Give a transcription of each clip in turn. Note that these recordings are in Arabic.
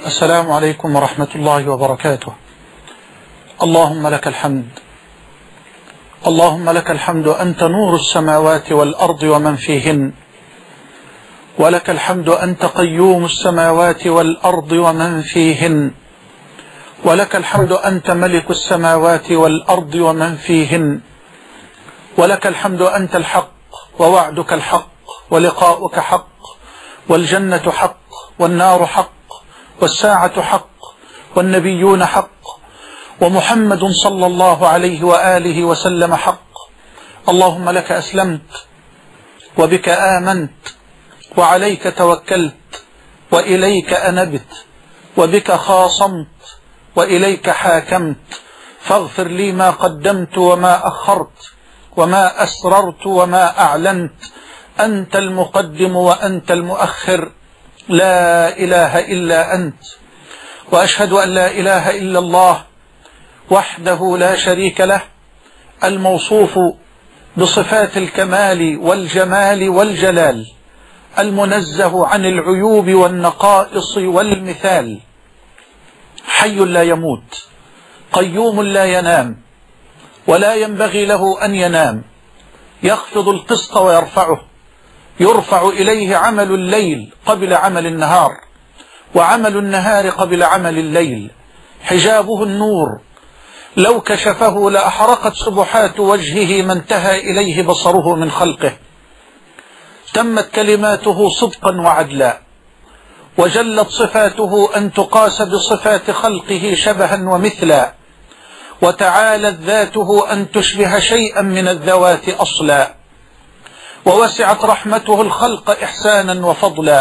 السلام عليكم ورحمة الله وبركاته. اللهم لك الحمد، اللهم لك الحمد، أنت نور السماوات والأرض ومن فيهن، ولك الحمد أنت قيوم السماوات والأرض ومن فيهن، ولك الحمد أنت ملك السماوات والأرض ومن فيهن، ولك الحمد أنت الحق ووعدك الحق ولقاؤك حق، والجنة حق والنار حق والساعة حق والنبيون حق ومحمد صلى الله عليه وآله وسلم حق. اللهم لك أسلمت وبك آمنت وعليك توكلت وإليك أنبت وبك خاصمت وإليك حاكمت، فاغفر لي ما قدمت وما أخرت وما أسررت وما أعلنت، أنت المقدم وأنت المؤخر، لا إله إلا أنت. وأشهد أن لا إله إلا الله وحده لا شريك له، الموصوف بصفات الكمال والجمال والجلال، المنزه عن العيوب والنقائص والمثال، حي لا يموت، قيوم لا ينام ولا ينبغي له أن ينام، يخفض القسط ويرفعه، يرفع إليه عمل الليل قبل عمل النهار، وعمل النهار قبل عمل الليل، حجابه النور، لو كشفه لأحرقت سبحات وجهه ما انتهى إليه بصره من خلقه، تمت كلماته صدقا وعدلا، وجلت صفاته أن تقاس بصفات خلقه شبها ومثلا، وتعالت ذاته أن تشبه شيئا من الذوات أصلا، ووسعت رحمته الخلق إحسانا وفضلا،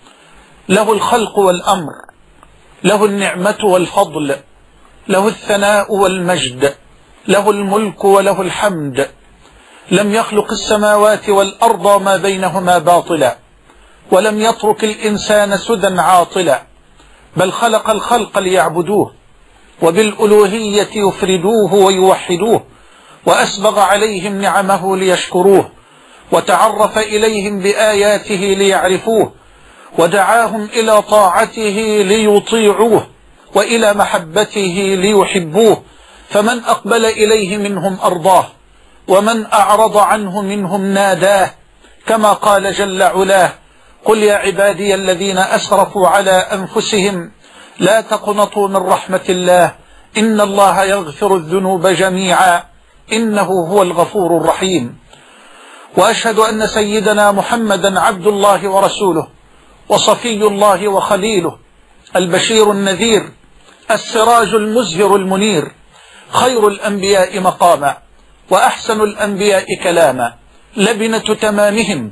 له الخلق والأمر، له النعمة والفضل، له الثناء والمجد، له الملك وله الحمد، لم يخلق السماوات والأرض ما بينهما باطلا، ولم يترك الإنسان سدى عاطلا، بل خلق الخلق ليعبدوه وبالألوهية يفردوه ويوحدوه، وأسبغ عليهم نعمه ليشكروه، وتعرف إليهم بآياته ليعرفوه، ودعاهم إلى طاعته ليطيعوه وإلى محبته ليحبوه، فمن أقبل إليه منهم أرضاه، ومن أعرض عنه منهم ناداه، كما قال جل علاه: قل يا عبادي الذين أسرفوا على أنفسهم لا تقنطوا من رحمة الله إن الله يغفر الذنوب جميعا إنه هو الغفور الرحيم. وأشهد أن سيدنا محمدا عبد الله ورسوله وصفي الله وخليله، البشير النذير، السراج المزهر المنير، خير الأنبياء مقاما وأحسن الأنبياء كلاما، لبنة تمامهم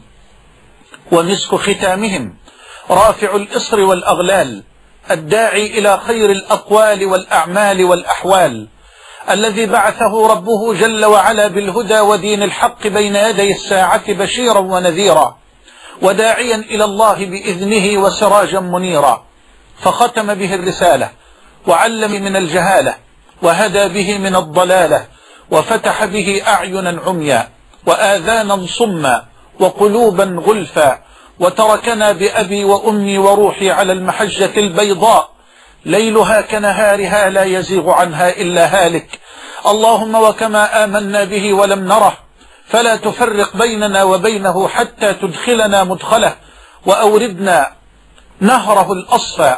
ومسك ختامهم، رافع الإصر والأغلال، الداعي إلى خير الأقوال والأعمال والأحوال، الذي بعثه ربه جل وعلا بالهدى ودين الحق بين يدي الساعة بشيرا ونذيرا، وداعيا إلى الله بإذنه وسراجا منيرا، فختم به الرسالة وعلم من الجهالة وهدى به من الضلالة، وفتح به أعينا عميا وآذانا صما وقلوبا غلفا، وتركنا بأبي وأمي وروحي على المحجة البيضاء ليلها كنهارها لا يزيغ عنها إلا هالك. اللهم وكما آمنا به ولم نره فلا تفرق بيننا وبينه حتى تدخلنا مدخله، وأوردنا نهره الأصفى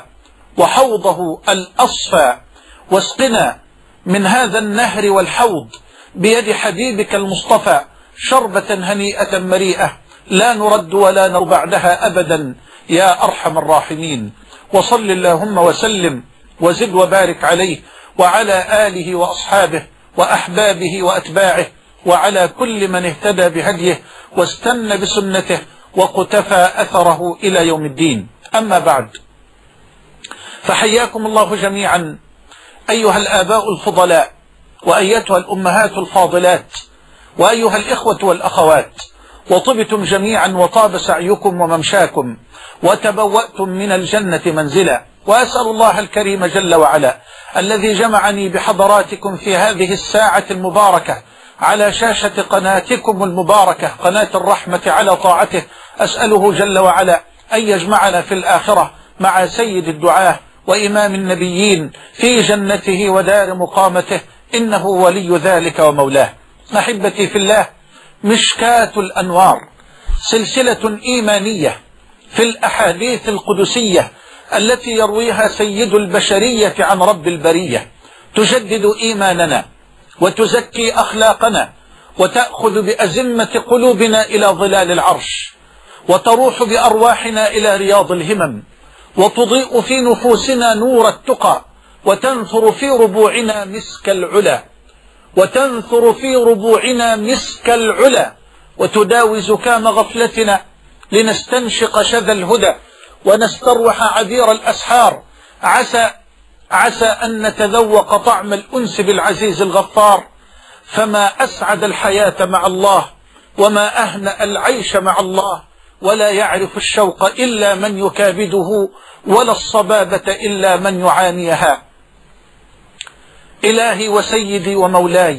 وحوضه الأصفى، واسقنا من هذا النهر والحوض بيد حبيبك المصطفى شربة هنيئة مريئة لا نرد ولا نر بعدها أبدا يا أرحم الراحمين. وصل اللهم وسلم وزد وبارك عليه وعلى آله وأصحابه وأحبابه وأتباعه وعلى كل من اهتدى بهديه واستنى بسنته وقتفى أثره إلى يوم الدين. أما بعد، فحياكم الله جميعا أيها الآباء الفضلاء، وأيتها الأمهات الفاضلات، وأيها الإخوة والأخوات، وطبتم جميعا وطاب سعيكم وممشاكم وتبوأتم من الجنة منزلا. وأسأل الله الكريم جل وعلا الذي جمعني بحضراتكم في هذه الساعة المباركة على شاشة قناتكم المباركة قناة الرحمة على طاعته، أسأله جل وعلا أن يجمعنا في الآخرة مع سيد الدعاة وإمام النبيين في جنته ودار مقامته، إنه ولي ذلك ومولاه. أحبتي في الله، مشكاة الأنوار سلسلة إيمانية في الأحاديث القدسية التي يرويها سيد البشرية عن رب البرية، تجدد إيماننا وتزكي أخلاقنا وتأخذ بأزمة قلوبنا إلى ظلال العرش، وتروح بأرواحنا إلى رياض الهمم، وتضيء في نفوسنا نور التقى، وتنثر في ربوعنا مسك العلا، وتنثر في ربوعنا مسك العلا، وتداوي زكام غفلتنا لنستنشق شذا الهدى ونستروح عبير الأسحار. عسى أن نتذوق طعم الأنس بالعزيز الغفار. فما أسعد الحياة مع الله، وما أهنأ العيش مع الله، ولا يعرف الشوق إلا من يكابده، ولا الصبابة إلا من يعانيها. إلهي وسيدي ومولاي،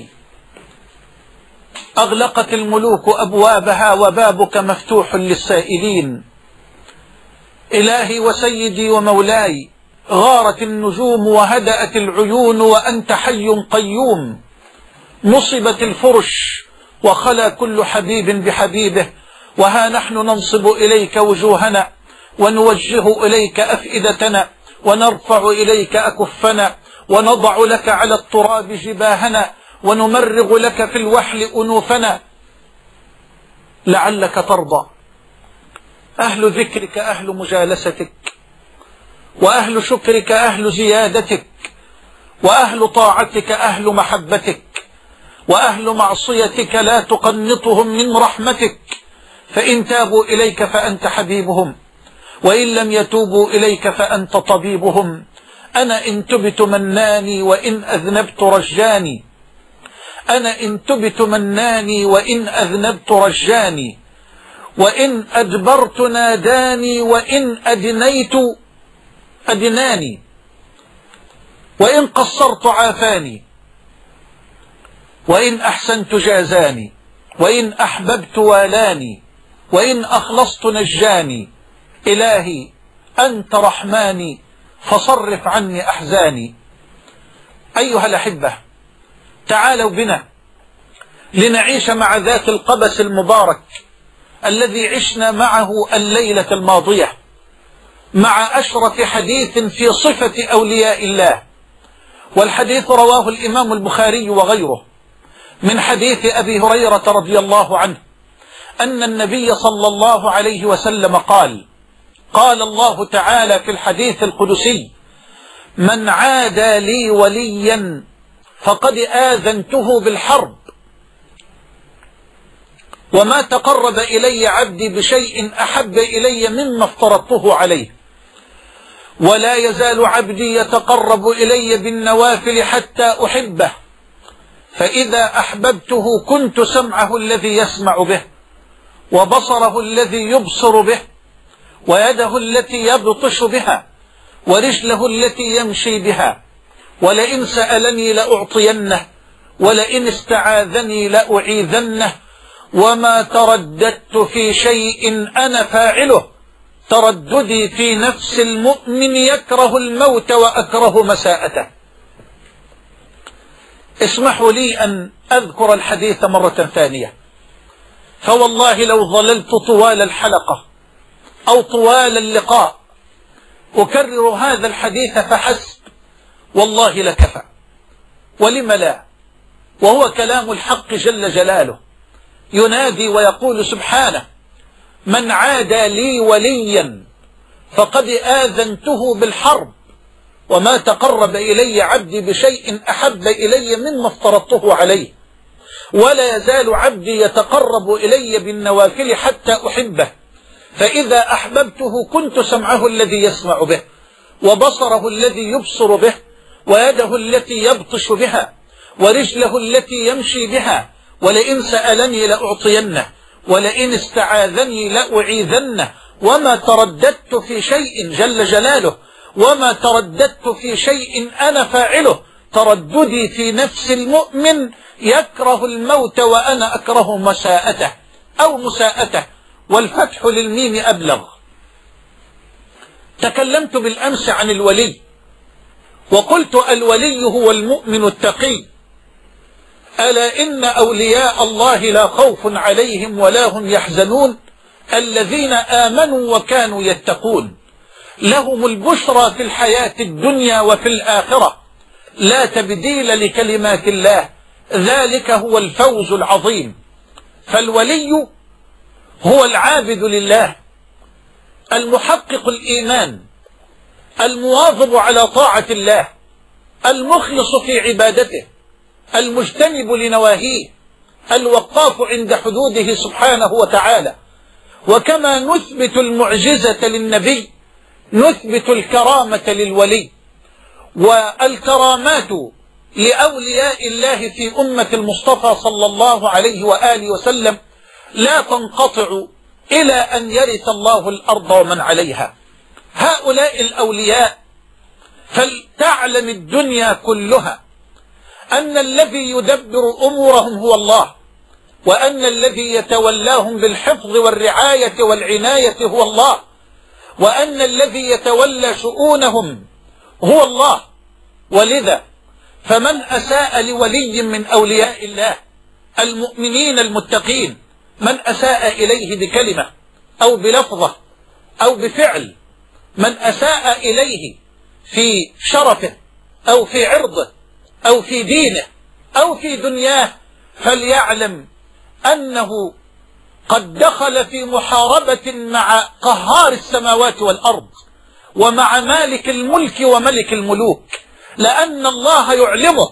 أغلقت الملوك أبوابها وبابك مفتوح للسائلين. إلهي وسيدي ومولاي، غارت النجوم وهدأت العيون وأنت حي قيوم. نصبت الفرش وخلا كل حبيب بحبيبه، وها نحن ننصب إليك وجوهنا، ونوجه إليك أفئدتنا، ونرفع إليك أكفنا، ونضع لك على التراب جباهنا، ونمرغ لك في الوحل أنوفنا. لعلك ترضى. أهل ذكرك أهل مجالستك، وأهل شكرك أهل زيادتك، وأهل طاعتك أهل محبتك، وأهل معصيتك لا تقنطهم من رحمتك. فإن تابوا إليك فأنت حبيبهم، وإن لم يتوبوا إليك فأنت طبيبهم. أنا إن تبت مناني، وإن أذنبت رجاني. أنا إن تبت مناني، وإن أذنبت رجاني. وإن أدبرت ناداني، وإن أدنيت أدناني. وإن قصرت عافاني، وإن أحسنت جازاني. وإن أحببت والاني، وإن أخلصت نجاني. إلهي أنت رحماني، فصرف عني أحزاني. أيها الأحبة، تعالوا بنا لنعيش مع ذات القبس المبارك الذي عشنا معه الليلة الماضية، مع أشرف حديث في صفة أولياء الله. والحديث رواه الإمام البخاري وغيره من حديث أبي هريرة رضي الله عنه أن النبي صلى الله عليه وسلم قال الله تعالى في الحديث القدسي: من عادى لي وليا فقد آذنته بالحرب، وما تقرب إلي عبدي بشيء أحب إلي مما افترضته عليه، ولا يزال عبدي يتقرب إلي بالنوافل حتى أحبه، فإذا أحببته كنت سمعه الذي يسمع به، وبصره الذي يبصر به، ويده التي يبطش بها، ورجله التي يمشي بها. ولئن سألني لأعطينه، ولئن استعاذني لأعيذنه. وما ترددت في شيء أنا فاعله ترددي في نفس المؤمن يكره الموت وأكره مساءته. اسمحوا لي أن أذكر الحديث مرة ثانية، فوالله لو ظللت طوال الحلقة أو طوال اللقاء أكرر هذا الحديث فحسب والله لكفى. ولم لا؟ وهو كلام الحق جل جلاله، ينادي ويقول سبحانه: من عادى لي وليا فقد آذنته بالحرب، وما تقرب إلي عبدي بشيء أحب إلي مما افترضته عليه، ولا يزال عبدي يتقرب إلي بالنوافل حتى أحبه، فإذا أحببته كنت سمعه الذي يسمع به، وبصره الذي يبصر به، ويده التي يبطش بها، ورجله التي يمشي بها. ولئن سألني لأعطينه، ولئن استعاذني لأعيذنه. وما ترددت في شيء جل جلاله، وما ترددت في شيء أنا فاعله ترددي في نفس المؤمن يكره الموت وأنا أكره مساءته أو مساءته، والفتح للميم أبلغ. تكلمت بالأمس عن الولي وقلت الولي هو المؤمن التقي. ألا إن أولياء الله لا خوف عليهم ولا هم يحزنون الذين آمنوا وكانوا يتقون لهم البشرى في الحياة الدنيا وفي الآخرة لا تبديل لكلمات الله ذلك هو الفوز العظيم. فالولي هو العابد لله المحقق الإيمان المواظب على طاعة الله المخلص في عبادته المجتنب لنواهيه الوقاف عند حدوده سبحانه وتعالى. وكما نثبت المعجزة للنبي نثبت الكرامة للولي. والكرامات لأولياء الله في أمة المصطفى صلى الله عليه وآله وسلم لا تنقطع إلى أن يرث الله الأرض ومن عليها. هؤلاء الأولياء فلتعلم الدنيا كلها أن الذي يدبر أمورهم هو الله، وأن الذي يتولاهم بالحفظ والرعاية والعناية هو الله، وأن الذي يتولى شؤونهم هو الله. ولذا فمن أساء لولي من أولياء الله المؤمنين المتقين، من أساء إليه بكلمة أو بلفظة أو بفعل، من أساء إليه في شرفه أو في عرضه أو في دينه أو في دنياه، فليعلم أنه قد دخل في محاربة مع قهار السماوات والأرض ومع مالك الملك وملك الملوك، لأن الله يعلمه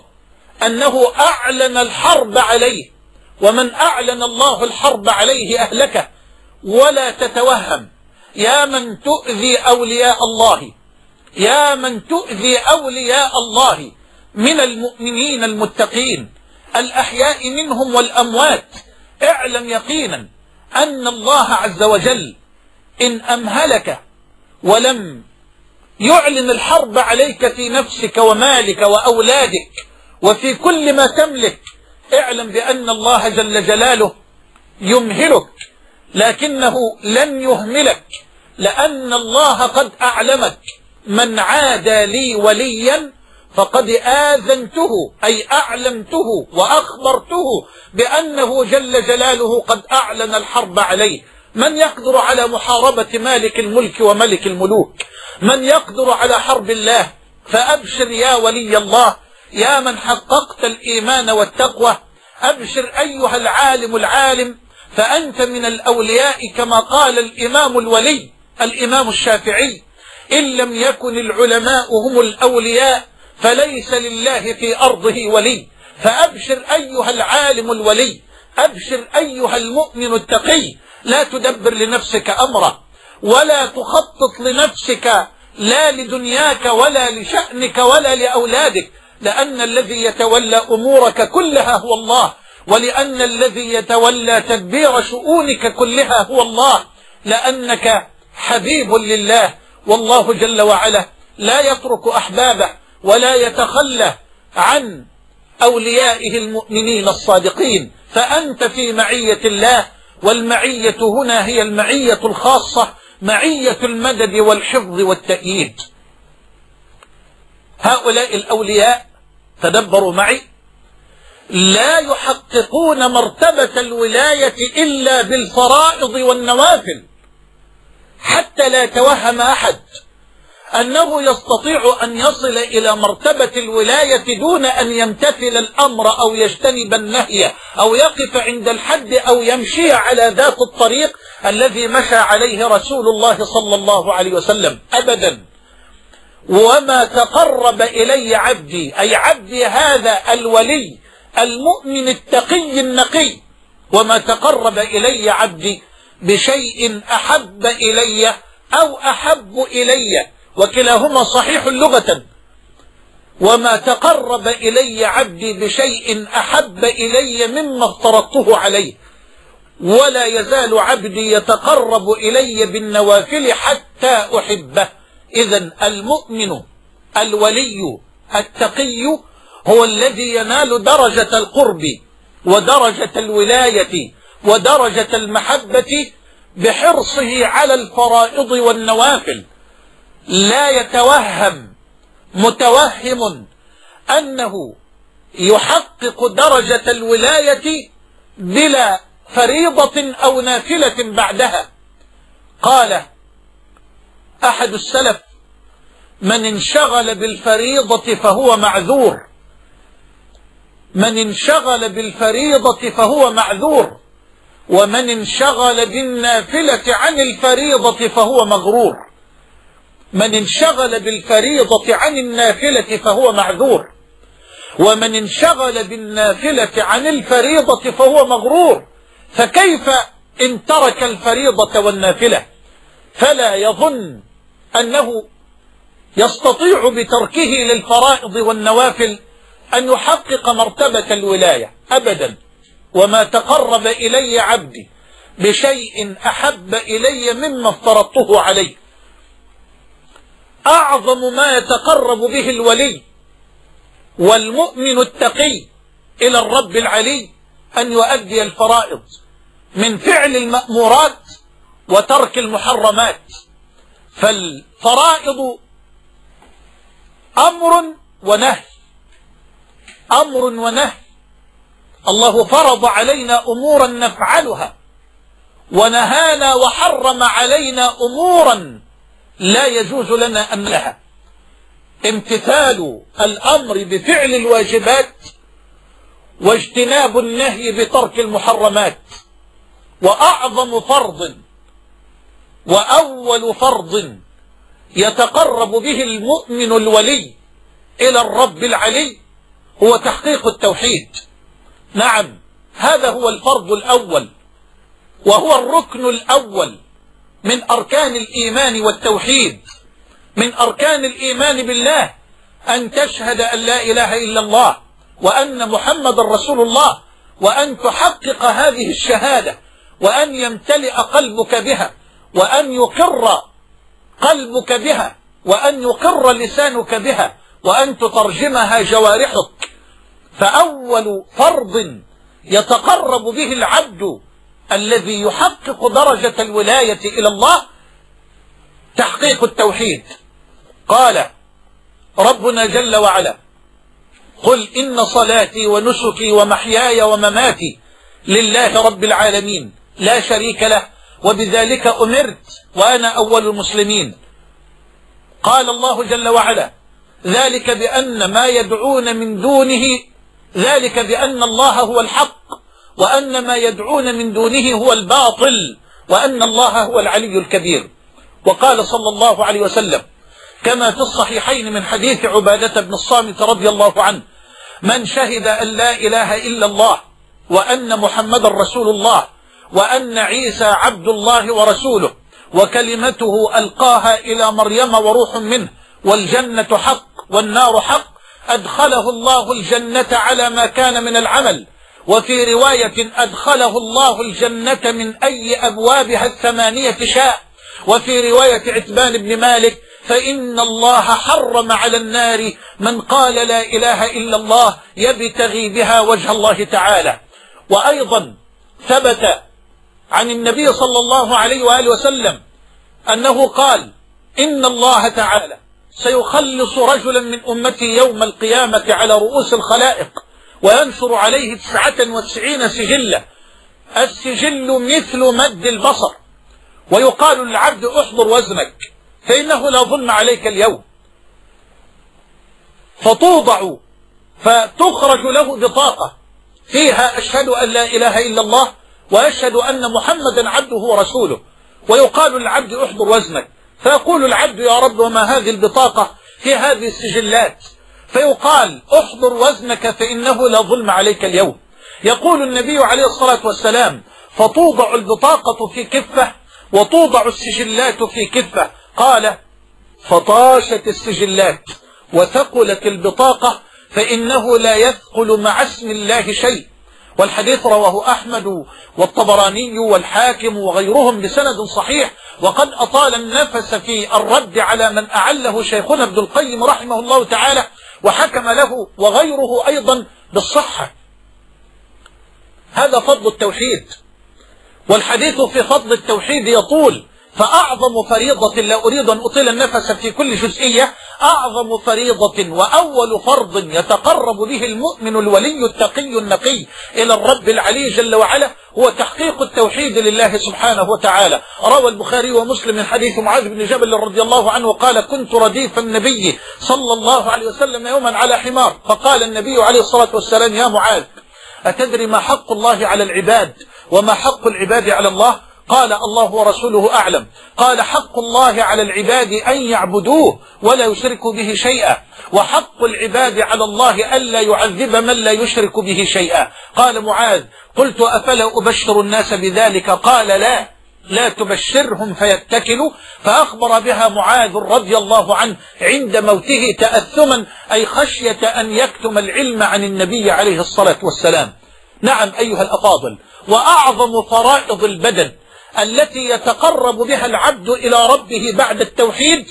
أنه أعلن الحرب عليه، ومن أعلن الله الحرب عليه أهلكه. ولا تتوهم يا من تؤذي أولياء الله، يا من تؤذي أولياء الله من المؤمنين المتقين الأحياء منهم والأموات، اعلم يقينا أن الله عز وجل إن أمهلك ولم يعلن الحرب عليك في نفسك ومالك وأولادك وفي كل ما تملك، اعلم بأن الله جل جلاله يمهلك، لكنه لن يهملك، لأن الله قد أعلمك من عادى لي وليا فقد آذنته، أي أعلمته وأخبرته بأنه جل جلاله قد أعلن الحرب عليه. من يقدر على محاربة مالك الملك وملك الملوك؟ من يقدر على حرب الله؟ فأبشر يا ولي الله، يا من حققت الإيمان والتقوى، أبشر أيها العالم العالم، فأنت من الأولياء كما قال الإمام الولي الإمام الشافعي: إن لم يكن العلماء هم الأولياء فليس لله في أرضه ولي. فأبشر أيها العالم الولي، أبشر أيها المؤمن التقي، لا تدبر لنفسك أمرا ولا تخطط لنفسك لا لدنياك ولا لشأنك ولا لأولادك، لأن الذي يتولى أمورك كلها هو الله، ولأن الذي يتولى تدبير شؤونك كلها هو الله، لأنك حبيب لله، والله جل وعلا لا يترك أحبابه ولا يتخلى عن أوليائه المؤمنين الصادقين. فأنت في معية الله، والمعية هنا هي المعية الخاصة، معية المدد والحفظ والتأييد. هؤلاء الأولياء تدبروا معي لا يحققون مرتبة الولاية إلا بالفرائض والنوافل، حتى لا يتوهم أحد أنه يستطيع أن يصل إلى مرتبة الولاية دون أن يمتثل الأمر أو يجتنب النهي أو يقف عند الحد أو يمشي على ذات الطريق الذي مشى عليه رسول الله صلى الله عليه وسلم أبدا. وما تقرب إلي عبدي، أي عبدي هذا الولي المؤمن التقي النقي، وما تقرب إلي عبدي بشيء أحب إلي أو أحب إلي، وكلاهما صحيح لغة. وما تقرب إلي عبدي بشيء أحب إلي مما افترضته عليه، ولا يزال عبدي يتقرب إلي بالنوافل حتى أحبه. إذن المؤمن الولي التقي هو الذي ينال درجة القرب ودرجة الولاية ودرجة المحبة بحرصه على الفرائض والنوافل، لا يتوهم متوهم أنه يحقق درجة الولاية بلا فريضة أو نافلة بعدها. قال أحد السلف: من انشغل بالفريضة فهو معذور، من انشغل بالفريضة فهو معذور، ومن انشغل بالنافلة عن الفريضة فهو مغرور. من انشغل بالفريضة عن النافلة فهو معذور، ومن انشغل بالنافلة عن الفريضة فهو مغرور. فكيف إن ترك الفريضة والنافلة؟ فلا يظن أنه يستطيع بتركه للفرائض والنوافل أن يحقق مرتبة الولاية أبدا. وما تقرب إلي عبدي بشيء أحب إلي مما افترضته عليه. أعظم ما يتقرب به الولي والمؤمن التقي إلى الرب العلي أن يؤدي الفرائض من فعل المأمورات وترك المحرمات. فالفرائض أمر ونهي، أمر ونهي. الله فرض علينا أمورا نفعلها، ونهانا وحرم علينا أمورا لا يجوز لنا أن لها. امتثال الأمر بفعل الواجبات واجتناب النهي بترك المحرمات. وأعظم فرض وأول فرض يتقرب به المؤمن الولي إلى الرب العلي هو تحقيق التوحيد. نعم، هذا هو الفرض الأول، وهو الركن الأول من أركان الإيمان والتوحيد. من أركان الإيمان بالله أن تشهد أن لا إله إلا الله وأن محمد رسول الله، وأن تحقق هذه الشهادة، وأن يمتلئ قلبك بها، وأن يقر قلبك بها، وأن يقر لسانك بها، وأن تترجمها جوارحك. فأول فرض يتقرب به العبد الذي يحقق درجة الولاية إلى الله تحقيق التوحيد. قال ربنا جل وعلا: قل إن صلاتي ونسكي ومحياي ومماتي لله رب العالمين لا شريك له وبذلك أمرت وأنا أول المسلمين. قال الله جل وعلا: ذلك بأن ما يدعون من دونه، ذلك بأن الله هو الحق وأن ما يدعون من دونه هو الباطل وأن الله هو العلي الكبير. وقال صلى الله عليه وسلم كما في الصحيحين من حديث عبادة بن الصامت رضي الله عنه: من شهد أن لا إله إلا الله وأن محمد رسول الله وأن عيسى عبد الله ورسوله وكلمته ألقاها إلى مريم وروح منه والجنة حق والنار حق، أدخله الله الجنة على ما كان من العمل. وفي رواية: أدخله الله الجنة من أي أبوابها الثمانية شاء. وفي رواية عتبان بن مالك: فإن الله حرم على النار من قال لا إله إلا الله يبتغي بها وجه الله تعالى. وأيضا ثبت عن النبي صلى الله عليه وآله وسلم أنه قال: إن الله تعالى سيخلص رجلا من أمتي يوم القيامة على رؤوس الخلائق وينشر عليه 99 سجلة، السجل مثل مد البصر، ويقال للعبد: احضر وزنك فإنه لا ظلم عليك اليوم. فتخرج له بطاقة فيها: أشهد أن لا إله إلا الله وأشهد أن محمدا عبده ورسوله. ويقال للعبد: احضر وزنك، فيقول العبد: يا رب وما هذه البطاقة في هذه السجلات؟ فيقال: احضر وزنك فإنه لا ظلم عليك اليوم. يقول النبي عليه الصلاة والسلام: فتوضع البطاقة في كفة وتوضع السجلات في كفة. قال: فطاشت السجلات وثقلت البطاقة فإنه لا يثقل مع اسم الله شيء. والحديث رواه أحمد والطبراني والحاكم وغيرهم بسند صحيح. وقد أطال النفس في الرد على من أعله شيخنا ابن القيم رحمه الله تعالى، وحكم له وغيره أيضا بالصحة. هذا فضل التوحيد، والحديث في فضل التوحيد يطول. فأعظم فريضة، لا أريد أن أطيل النفس في كل جزئية، أعظم فريضة وأول فرض يتقرب به المؤمن الولي التقي النقي إلى الرب العلي جل وعلا هو تحقيق التوحيد لله سبحانه وتعالى. روى البخاري ومسلم من حديث معاذ بن جبل رضي الله عنه قال: كنت رديف النبي صلى الله عليه وسلم يوما على حمار، فقال النبي عليه الصلاة والسلام: يا معاذ، أتدري ما حق الله على العباد وما حق العباد على الله؟ قال: الله ورسوله أعلم. قال: حق الله على العباد أن يعبدوه ولا يشركوا به شيئا، وحق العباد على الله ألا يعذب من لا يشرك به شيئا. قال معاذ: قلت: أفلا أبشر الناس بذلك؟ قال: لا تبشرهم فيتكلوا. فأخبر بها معاذ رضي الله عنه عند موته تأثما، أي خشية أن يكتم العلم عن النبي عليه الصلاة والسلام. نعم أيها الأفاضل، وأعظم فرائض البدن التي يتقرب بها العبد إلى ربه بعد التوحيد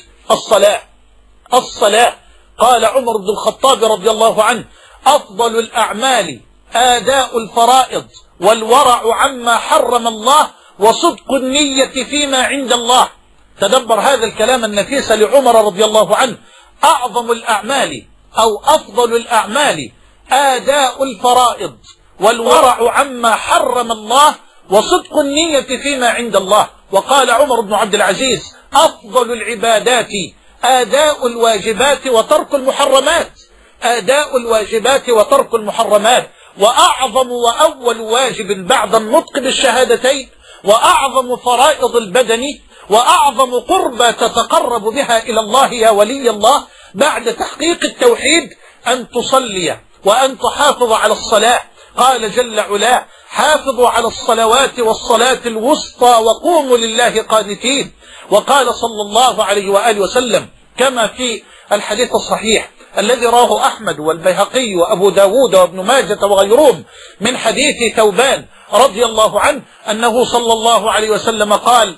الصلاة. قال عمر بن الخطاب رضي الله عنه: أفضل الأعمال آداء الفرائض والورع عما حرم الله وصدق النية فيما عند الله. تدبر هذا الكلام النفيس لعمر رضي الله عنه: أعظم الأعمال أو أفضل الأعمال آداء الفرائض والورع عما حرم الله وصدق النية فيما عند الله. وقال عمر بن عبد العزيز: أفضل العبادات آداء الواجبات وترك المحرمات. آداء الواجبات وترك المحرمات. وأعظم وأول واجب بعد النطق بالشهادتين وأعظم فرائض البدن وأعظم قربة تتقرب بها إلى الله يا ولي الله بعد تحقيق التوحيد أن تصلي وأن تحافظ على الصلاة. قال جل علاه: حافظوا على الصلوات والصلاة الوسطى وقوموا لله قانتين. وقال صلى الله عليه وآله وسلم كما في الحديث الصحيح الذي رواه أحمد والبيهقي وأبو داود وابن ماجة وغيرهم من حديث ثوبان رضي الله عنه أنه صلى الله عليه وسلم قال: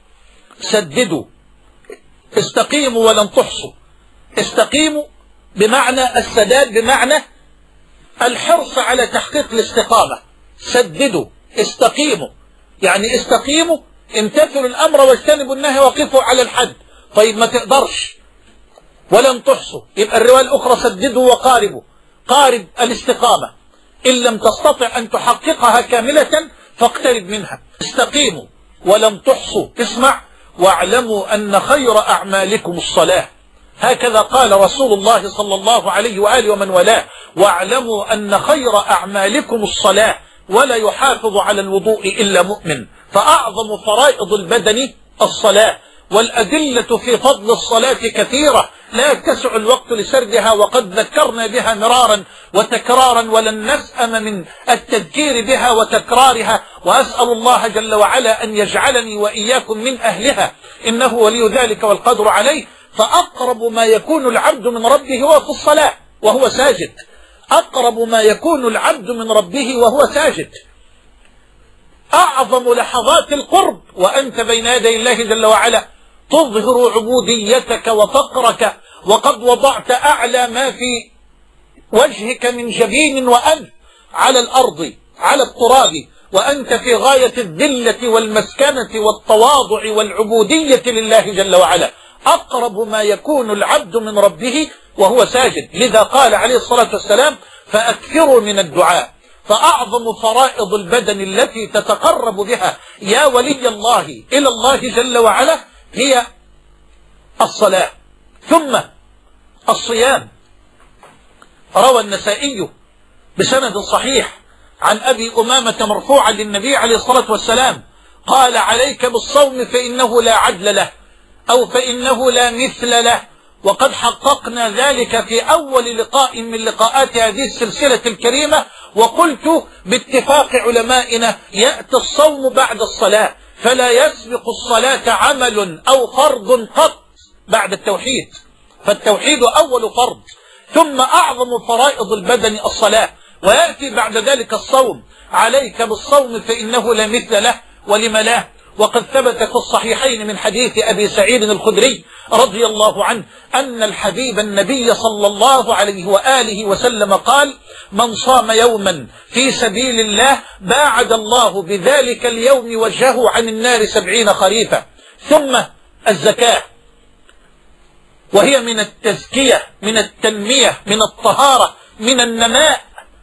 سددوا، استقيموا ولن تحصوا. استقيموا بمعنى السداد، بمعنى الحرص على تحقيق الاستقامة. سددوا، استقيموا، يعني استقيموا، امتثلوا الأمر واجتنبوا النهي وقفوا على الحد. طيب ما تقدرش ولن تحصوا، يبقى الرواية الأخرى: سددوا وقاربوا. قارب الاستقامة، إن لم تستطع أن تحققها كاملة فاقترب منها. استقيموا ولم تحصوا. اسمع: واعلموا أن خير أعمالكم الصلاة. هكذا قال رسول الله صلى الله عليه وآله ومن والاه: واعلموا أن خير أعمالكم الصلاة، ولا يحافظ على الوضوء إلا مؤمن. فأعظم فرائض البدن الصلاة، والأدلة في فضل الصلاة كثيرة لا يتسع الوقت لسردها، وقد ذكرنا بها مرارا وتكرارا ولن نسأم من التذكير بها وتكرارها، وأسأل الله جل وعلا أن يجعلني وإياكم من أهلها، إنه ولي ذلك والقدر عليه. فأقرب ما يكون العبد من ربه هو في الصلاة وهو ساجد. أقرب ما يكون العبد من ربه وهو ساجد. أعظم لحظات القرب وأنت بين يدي الله جل وعلا تظهر عبوديتك وفقرك، وقد وضعت أعلى ما في وجهك من جبين وأنف على الأرض على التراب، وأنت في غاية الذلة والمسكنة والتواضع والعبودية لله جل وعلا. أقرب ما يكون العبد من ربه وهو ساجد. لذا قال عليه الصلاة والسلام: فأكثروا من الدعاء. فأعظم فرائض البدن التي تتقرب بها يا ولي الله إلى الله جل وعلا هي الصلاة، ثم الصيام. روى النسائي بسند صحيح عن أبي أمامة مرفوعا للنبي عليه الصلاة والسلام قال: عليك بالصوم فإنه لا عدل له، أو فإنه لا مثل له. وقد حققنا ذلك في أول لقاء من لقاءات هذه السلسلة الكريمة، وقلت باتفاق علمائنا: يأتي الصوم بعد الصلاة، فلا يسبق الصلاة عمل أو فرض قط بعد التوحيد، فالتوحيد أول فرض، ثم أعظم فرائض البدن الصلاة، ويأتي بعد ذلك الصوم. عليك بالصوم فإنه لا مثل له. ولم لا؟ وقد ثبت في الصحيحين من حديث أبي سعيد الخدري رضي الله عنه أن الحبيب النبي صلى الله عليه وآله وسلم قال: من صام يوما في سبيل الله باعد الله بذلك اليوم وجهه عن النار 70 خريفا. ثم الزكاة. وهي من التزكية، من التنمية، من الطهارة، من النماء.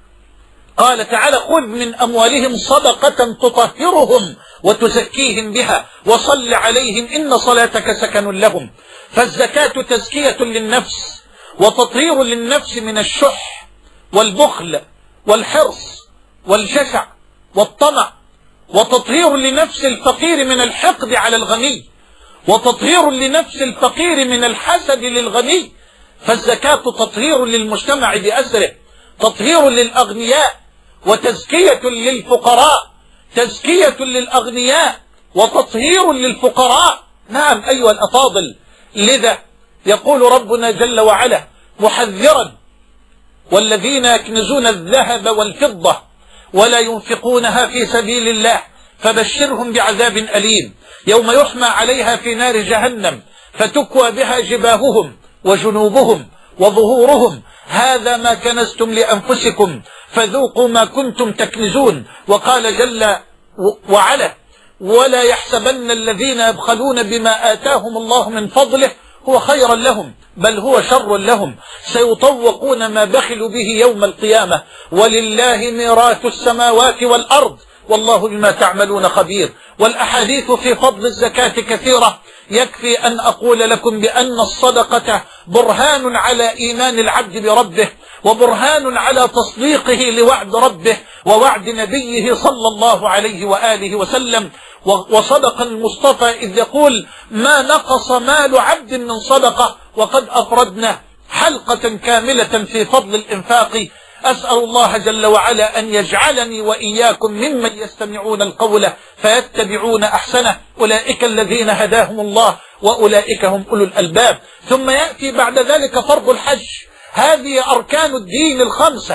قال تعالى: خذ من أموالهم صدقة تطهرهم وتزكيهم بها وصل عليهم إن صلاتك سكن لهم. فالزكاة تزكية للنفس وتطهير للنفس من الشح والبخل والحرص والجشع والطمع، وتطهير لنفس الفقير من الحقد على الغني، وتطهير لنفس الفقير من الحسد للغني. فالزكاة تطهير للمجتمع بأسره، تطهير للأغنياء وتزكية للفقراء، تزكية للأغنياء وتطهير للفقراء. نعم أيها الأفاضل، لذا يقول ربنا جل وعلا محذرا: والذين يكنزون الذهب والفضة ولا ينفقونها في سبيل الله فبشرهم بعذاب أليم يوم يحمى عليها في نار جهنم فتكوى بها جباههم وجنوبهم وظهورهم هذا ما كنزتم لأنفسكم فذوقوا ما كنتم تكنزون. وقال جل وعلا: ولا يحسبن الذين يبخلون بما آتاهم الله من فضله هو خيرا لهم بل هو شر لهم سيطوقون ما بخلوا به يوم القيامة ولله ميراث السماوات والأرض والله بما تعملون خبير. والأحاديث في فضل الزكاة كثيرة، يكفي أن أقول لكم بأن الصدقة برهان على إيمان العبد بربه، وبرهان على تصديقه لوعد ربه ووعد نبيه صلى الله عليه وآله وسلم. وصدق المصطفى إذ يقول: ما نقص مال عبد من صدقة، وقد أفردنا حلقة كاملة في فضل الإنفاق. أسأل الله جل وعلا أن يجعلني وإياكم ممن يستمعون القول فيتبعون أحسنه، أولئك الذين هداهم الله وأولئك هم أولو الألباب. ثم يأتي بعد ذلك فرض الحج. هذه أركان الدين الخمسة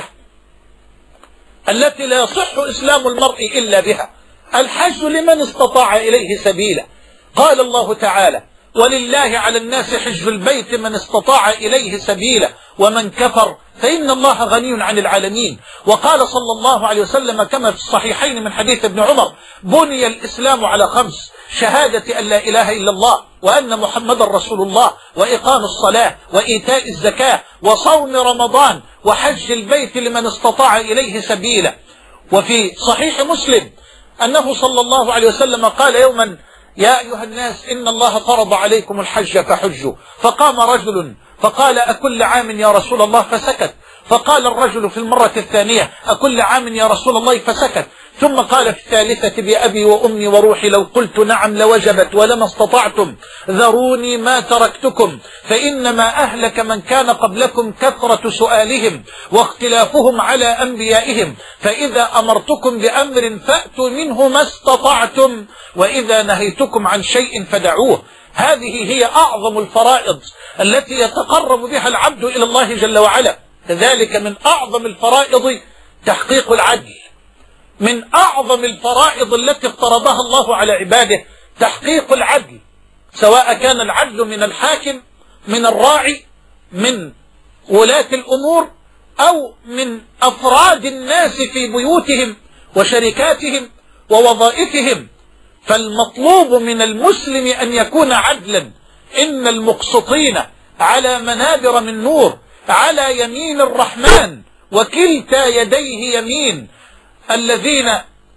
التي لا يصح إسلام المرء إلا بها. الحج لمن استطاع إليه سبيلا. قال الله تعالى: ولله على الناس حج البيت من استطاع إليه سبيلا ومن كفر فإن الله غني عن العالمين. وقال صلى الله عليه وسلم كما في الصحيحين من حديث ابن عمر: بني الإسلام على خمس: شهادة أن لا إله إلا الله وأن محمد رسول الله وإقام الصلاة وإيتاء الزكاة وصوم رمضان وحج البيت لمن استطاع إليه سبيلا. وفي صحيح مسلم أنه صلى الله عليه وسلم قال يوما: يا أيها الناس إن الله فرض عليكم الحج فحجوا. فقام رجل فقال: أكل عام يا رسول الله؟ فسكت. فقال الرجل في المرة الثانية: أكل عام يا رسول الله؟ فسكت. ثم قال في الثالثة: بأبي وأمي وروحي لو قلت نعم لوجبت ولما استطعتم ذروني ما تركتكم فإنما أهلك من كان قبلكم كثرة سؤالهم واختلافهم على أنبيائهم فإذا أمرتكم بأمر فأتوا منه ما استطعتم وإذا نهيتكم عن شيء فدعوه. هذه هي أعظم الفرائض التي يتقرب بها العبد إلى الله جل وعلا. كذلك من أعظم الفرائض تحقيق العدل. من أعظم الفرائض التي افترضها الله على عباده تحقيق العدل، سواء كان العدل من الحاكم، من الراعي، من ولاة الأمور، أو من أفراد الناس في بيوتهم وشركاتهم ووظائفهم. فالمطلوب من المسلم أن يكون عدلا. إن المقسطين على منابر من نور على يمين الرحمن وكلتا يديه يمين، الذين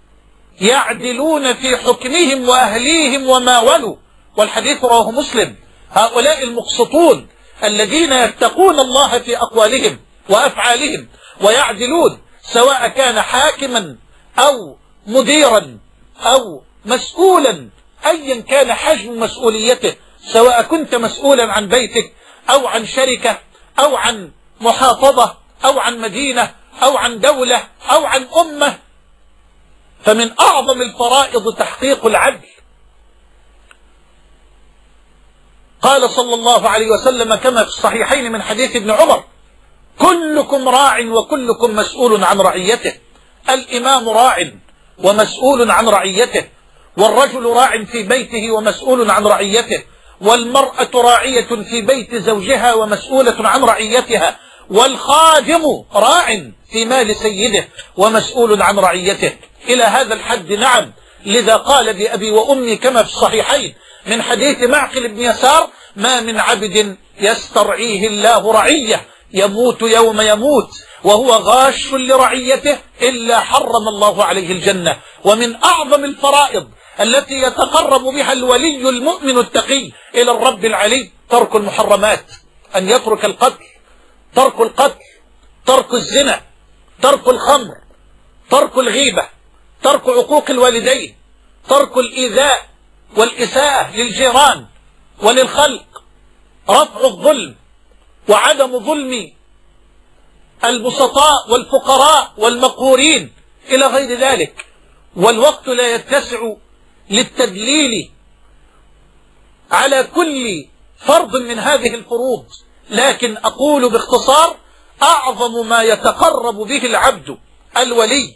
يعدلون في حكمهم وأهليهم وما ولوا. والحديث رواه مسلم. هؤلاء المقسطون الذين يتقون الله في أقوالهم وأفعالهم ويعدلون، سواء كان حاكما أو مديرا أو مسؤولا، أيا كان حجم مسؤوليته، سواء كنت مسؤولا عن بيتك أو عن شركة أو عن محافظة أو عن مدينة أو عن دولة أو عن أمة. فمن أعظم الفرائض تحقيق العدل. قال صلى الله عليه وسلم كما في الصحيحين من حديث ابن عمر: كلكم راع وكلكم مسؤول عن رعيته. الإمام راع ومسؤول عن رعيته، والرجل راع في بيته ومسؤول عن رعيته، والمرأة راعية في بيت زوجها ومسؤولة عن رعيتها، والخادم راع في مال سيده ومسؤول عن رعيته. إلى هذا الحد. نعم. لذا قال بأبي وأمي كما في الصحيحين: من حديث معقل بن يسار: ما من عبد يسترعيه الله رعية يموت يوم يموت وهو غاش لرعيته إلا حرم الله عليه الجنة. ومن أعظم الفرائض التي يتقرب بها الولي المؤمن التقي إلى الرب العلي ترك المحرمات، أن يترك القتل، ترك القتل، ترك الزنا، ترك الخمر، ترك الغيبة، ترك عقوق الوالدين، ترك الإيذاء والإساءة للجيران وللخلق، رفع الظلم وعدم ظلم البسطاء والفقراء والمقهورين إلى غير ذلك. والوقت لا يتسع للتدليل على كل فرض من هذه الفروض، لكن أقول باختصار: أعظم ما يتقرب به العبد الولي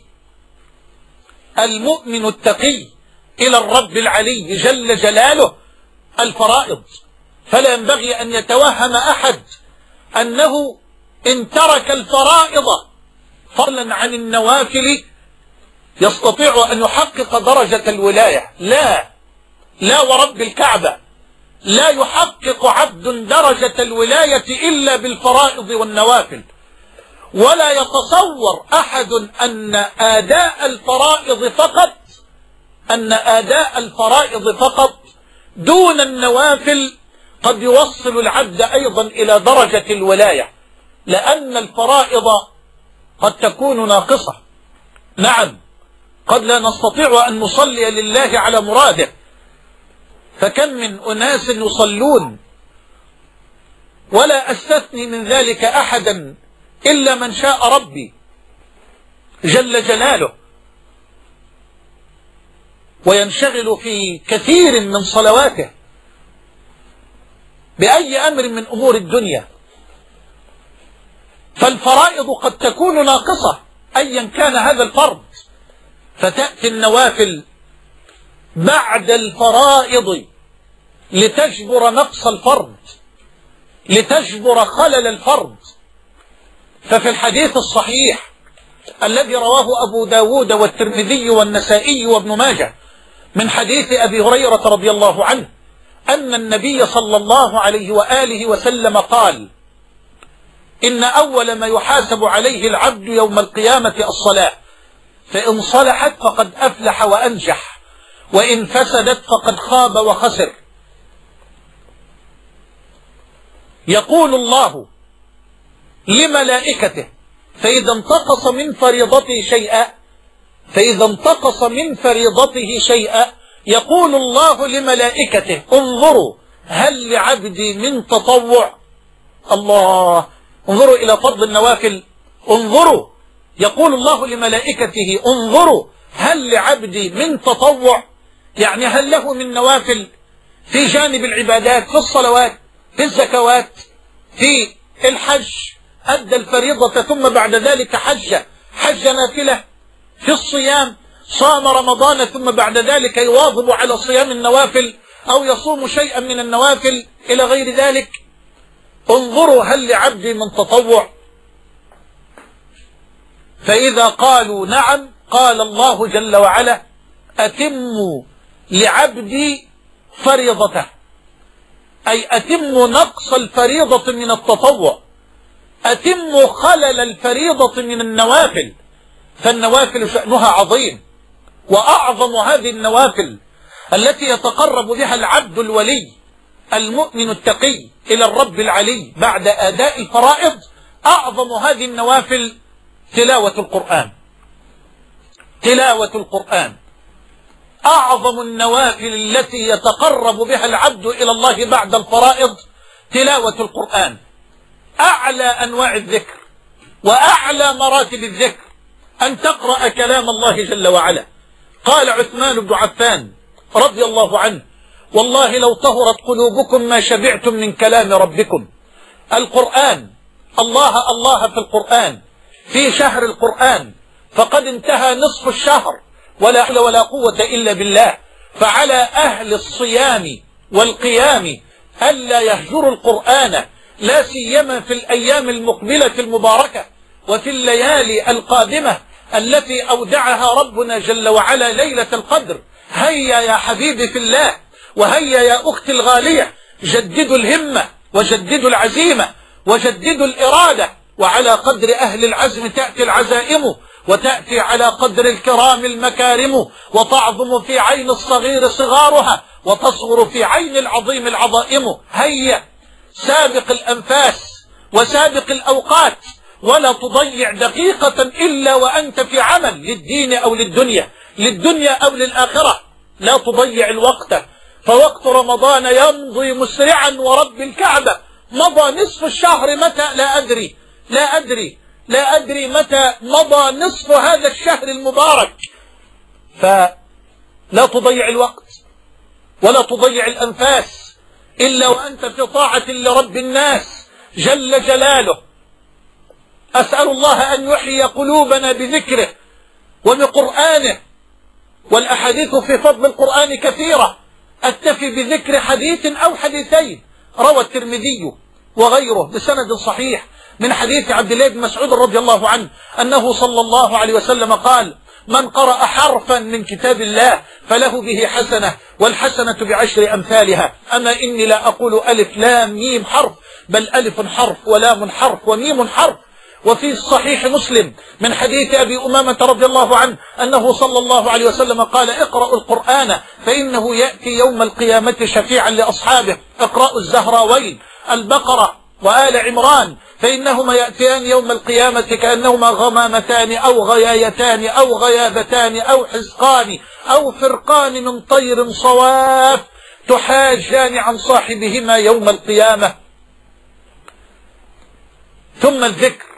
المؤمن التقي إلى الرب العلي جل جلاله الفرائض. فلا ينبغي أن يتوهم أحد أنه إن ترك الفرائض فضلا عن النوافل يستطيع أن يحقق درجة الولاية. لا ورب الكعبة، لا يحقق عبد درجة الولاية إلا بالفرائض والنوافل. ولا يتصور أحد أن أداء الفرائض فقط دون النوافل قد يوصل العبد أيضا إلى درجة الولاية، لأن الفرائض قد تكون ناقصة. نعم، قد لا نستطيع أن نصلي لله على مراده، فكم من أناس يصلون، ولا أستثني من ذلك أحدا إلا من شاء ربي جل جلاله، وينشغل في كثير من صلواته بأي أمر من أمور الدنيا. فالفرائض قد تكون ناقصة أيا كان هذا الفرض، فتأتي النوافل بعد الفرائض لتجبر نقص الفرض، لتجبر خلل الفرض. ففي الحديث الصحيح الذي رواه أبو داود والترمذي والنسائي وابن ماجه من حديث أبي هريرة رضي الله عنه أن النبي صلى الله عليه وآله وسلم قال: إن أول ما يحاسب عليه العبد يوم القيامة الصلاة، فإن صلحت فقد أفلح وأنجح، وإن فسدت فقد خاب وخسر. يقول الله لملائكته فإذا انتقص من فريضته شيئا يقول الله لملائكته: انظروا هل لعبدي من تطوع. الله، انظروا إلى فضل النوافل. انظروا، يقول الله لملائكته: انظروا هل لعبدي من تطوع، يعني هل له من نوافل في جانب العبادات، في الصلوات، في الزكوات، في الحج، أدى الفريضة ثم بعد ذلك حج نافلة، في الصيام صام رمضان ثم بعد ذلك يواظب على صيام النوافل أو يصوم شيئا من النوافل إلى غير ذلك. انظروا هل لعبدي من تطوع. فإذا قالوا نعم قال الله جل وعلا: أتموا لعبدي فريضته، أي أتموا نقص الفريضة من التطوع، أتموا خلل الفريضة من النوافل. فالنوافل شأنها عظيم، وأعظم هذه النوافل التي يتقرب بها العبد الولي المؤمن التقي إلى الرب العلي بعد أداء الفرائض، أعظم هذه النوافل تلاوة القرآن. تلاوة القرآن أعظم النوافل التي يتقرب بها العبد إلى الله بعد الفرائض، تلاوة القرآن. أعلى أنواع الذكر وأعلى مراتب الذكر أن تقرأ كلام الله جل وعلا. قال عثمان بن عفان رضي الله عنه: والله لو طهرت قلوبكم ما شبعتم من كلام ربكم. القرآن، الله الله في القرآن، في شهر القرآن، فقد انتهى نصف الشهر ولا حول ولا قوة إلا بالله. فعلى أهل الصيام والقيام ألا يهجروا القرآن، لا سيما في الأيام المقبلة المباركة وفي الليالي القادمة التي أودعها ربنا جل وعلا ليلة القدر. هيا يا حبيبي في الله، وهيا يا أختي الغالية جددوا الهمة وجددوا العزيمة وجددوا الإرادة، وعلى قدر أهل العزم تأتي العزائم، وتأتي على قدر الكرام المكارم، وتعظم في عين الصغير صغارها وتصغر في عين العظيم العظائم. هيا سابق الأنفاس وسابق الأوقات، ولا تضيع دقيقة إلا وأنت في عمل للدين أو للدنيا أو للآخرة. لا تضيع الوقت، فوقت رمضان يمضي مسرعا ورب الكعبة. مضى نصف الشهر متى لا أدري متى مضى نصف هذا الشهر المبارك. فلا تضيع الوقت ولا تضيع الأنفاس إلا وأنت في طاعة لرب الناس جل جلاله. أسأل الله أن يحيي قلوبنا بذكره وبقرآنه، والأحاديث في فضل القرآن كثيرة، أكتفي بذكر حديث أو حديثين. روى الترمذي وغيره بسند صحيح من حديث عبد الله بن مسعود رضي الله عنه أنه صلى الله عليه وسلم قال: من قرأ حرفا من كتاب الله فله به حسنة، والحسنة بعشر أمثالها. أما إني لا أقول ألف لام ميم حرف، بل ألف حرف ولام حرف وميم حرف. وفي صحيح مسلم من حديث أبي أمامة رضي الله عنه أنه صلى الله عليه وسلم قال: اقرأوا القرآن فإنه يأتي يوم القيامة شفيعا لأصحابه. اقرأوا الزهراوين البقرة وآل عمران فإنهما يأتيان يوم القيامة كأنهما غمامتان أو غيايتان أو غيابتان أو حزقان أو فرقان من طير صواف تحاجان عن صاحبهما يوم القيامة. ثم الذكر،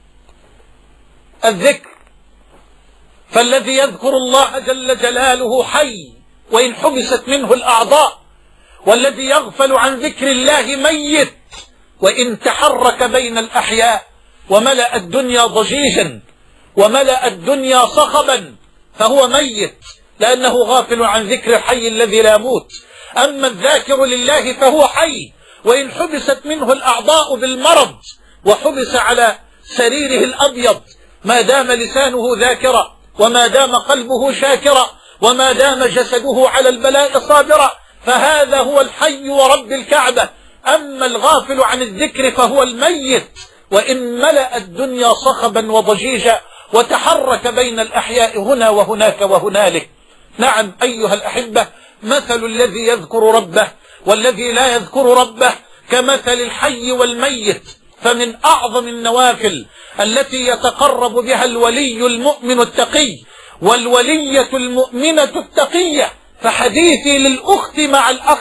فالذي يذكر الله جل جلاله حي وإن حبست منه الأعضاء، والذي يغفل عن ذكر الله ميت وإن تحرك بين الأحياء، وملأ الدنيا ضجيجا وملأ الدنيا صخبا، فهو ميت لأنه غافل عن ذكر الحي الذي لا يموت. أما الذاكر لله فهو حي وإن حبست منه الأعضاء بالمرض وحبس على سريره الأبيض، ما دام لسانه ذاكرا وما دام قلبه شاكرا وما دام جسده على البلاء صابرا، فهذا هو الحي ورب الكعبة. أما الغافل عن الذكر فهو الميت وإن ملأ الدنيا صخبا وضجيجا وتحرك بين الأحياء هنا وهناك وهنالك. نعم أيها الأحبة، مثل الذي يذكر ربه والذي لا يذكر ربه كمثل الحي والميت. فمن أعظم النوافل التي يتقرب بها الولي المؤمن التقي والولية المؤمنة التقية، فحديثي للأخت مع الأخ،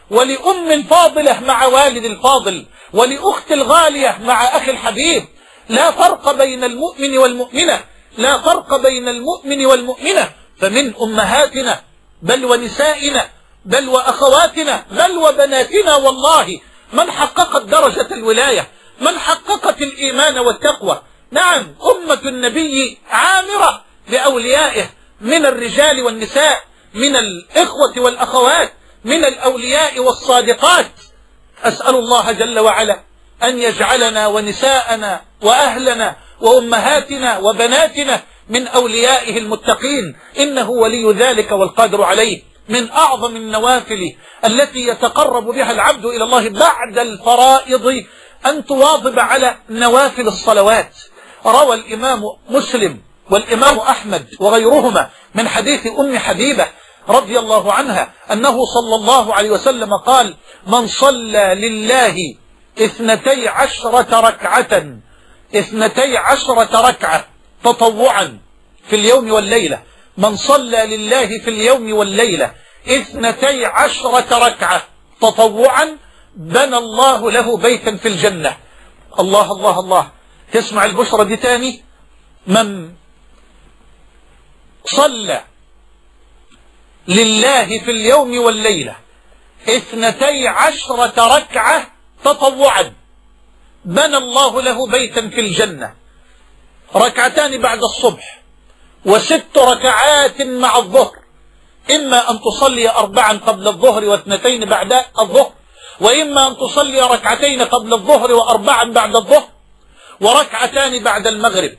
ولأم الفاضلة مع والد الفاضل، ولأخت الغالية مع أخي الحبيب. لا فرق بين المؤمن والمؤمنة، لا فرق بين المؤمن والمؤمنة. فمن أمهاتنا بل ونسائنا بل وأخواتنا بل وبناتنا والله من حققت درجة الولاية، من حققت الإيمان والتقوى. نعم أمة النبي عامرة بأوليائه من الرجال والنساء، من الإخوة والأخوات، من الأولياء والصادقات. أسأل الله جل وعلا أن يجعلنا ونساءنا وأهلنا وأمهاتنا وبناتنا من أوليائه المتقين، إنه ولي ذلك والقادر عليه. من أعظم النوافل التي يتقرب بها العبد إلى الله بعد الفرائض أن تواظب على نوافل الصلوات. روى الإمام مسلم والإمام أحمد وغيرهما من حديث أم حبيبة رضي الله عنها أنه صلى الله عليه وسلم قال: من صلى لله 12 ركعة تطوعا في اليوم والليلة، من صلى لله في اليوم والليلة 12 ركعة تطوعا بنى الله له بيتا في الجنة. الله الله الله، تسمع البشرة دي تاني؟ من صلى لله في اليوم والليلة 12 ركعة تطوعا بنى الله له بيتا في الجنة، ركعتان بعد الصبح و6 ركعات مع الظهر، إما أن تصلي 4 قبل الظهر و2 بعد الظهر، وإما أن تصلي 2 قبل الظهر و4 بعد الظهر، وركعتان بعد المغرب،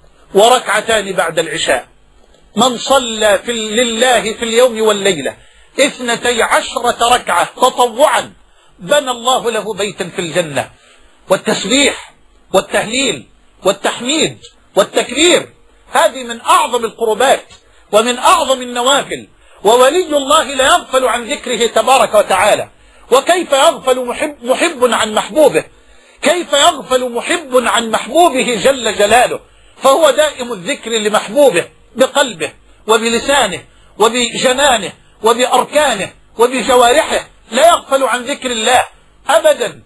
وركعتان بعد العشاء. من صلى لله في اليوم والليلة 12 ركعة تطوعا بنى الله له بيتا في الجنة. والتسبيح والتهليل والتحميد والتكبير هذه من أعظم القربات ومن أعظم النوافل. وولي الله لا يغفل عن ذكره تبارك وتعالى. وكيف يغفل محب عن محبوبه؟ كيف يغفل محب عن محبوبه جل جلاله؟ فهو دائم الذكر لمحبوبه بقلبه وبلسانه وبجنانه وبأركانه وبجوارحه، لا يغفل عن ذكر الله أبدا،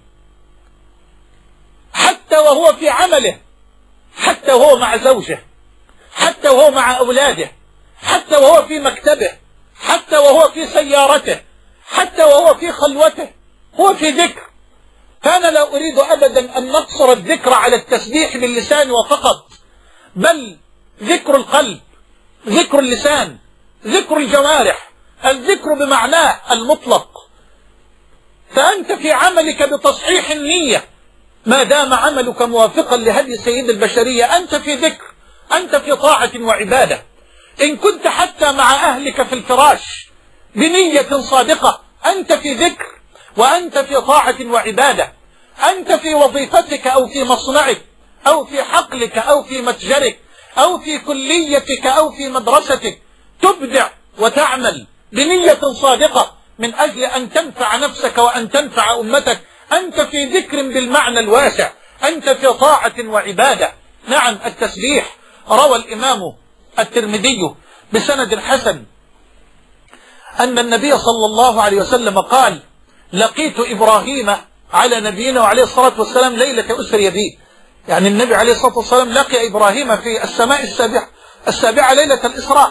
حتى وهو في عمله، حتى وهو مع زوجه، حتى وهو مع أولاده، حتى وهو في مكتبه، حتى وهو في سيارته، حتى وهو في خلوته، هو في ذكر. فأنا لا أريد أبدا أن نقصر الذكر على التسبيح باللسان وفقط، بل ذكر القلب، ذكر اللسان، ذكر الجوارح، الذكر بمعناه المطلق. فأنت في عملك بتصحيح النية ما دام عملك موافقا لهدي سيد البشرية، أنت في ذكر، أنت في طاعة وعبادة. إن كنت حتى مع أهلك في الفراش بنية صادقة، أنت في ذكر وأنت في طاعة وعبادة. أنت في وظيفتك أو في مصنعك أو في حقلك أو في متجرك أو في كليتك أو في مدرستك تبدع وتعمل بنية صادقة من أجل أن تنفع نفسك وأن تنفع أمتك. أنت في ذكر بالمعنى الواسع، أنت في طاعة وعبادة. نعم، التسبيح روى الإمام الترمذي بسند حسن أن النبي صلى الله عليه وسلم قال: لقيت إبراهيم على نبينا وعليه الصلاة والسلام ليلة أسري به. يعني النبي عليه الصلاة والسلام لقي إبراهيم في السماء السابعة ليلة الإسراء.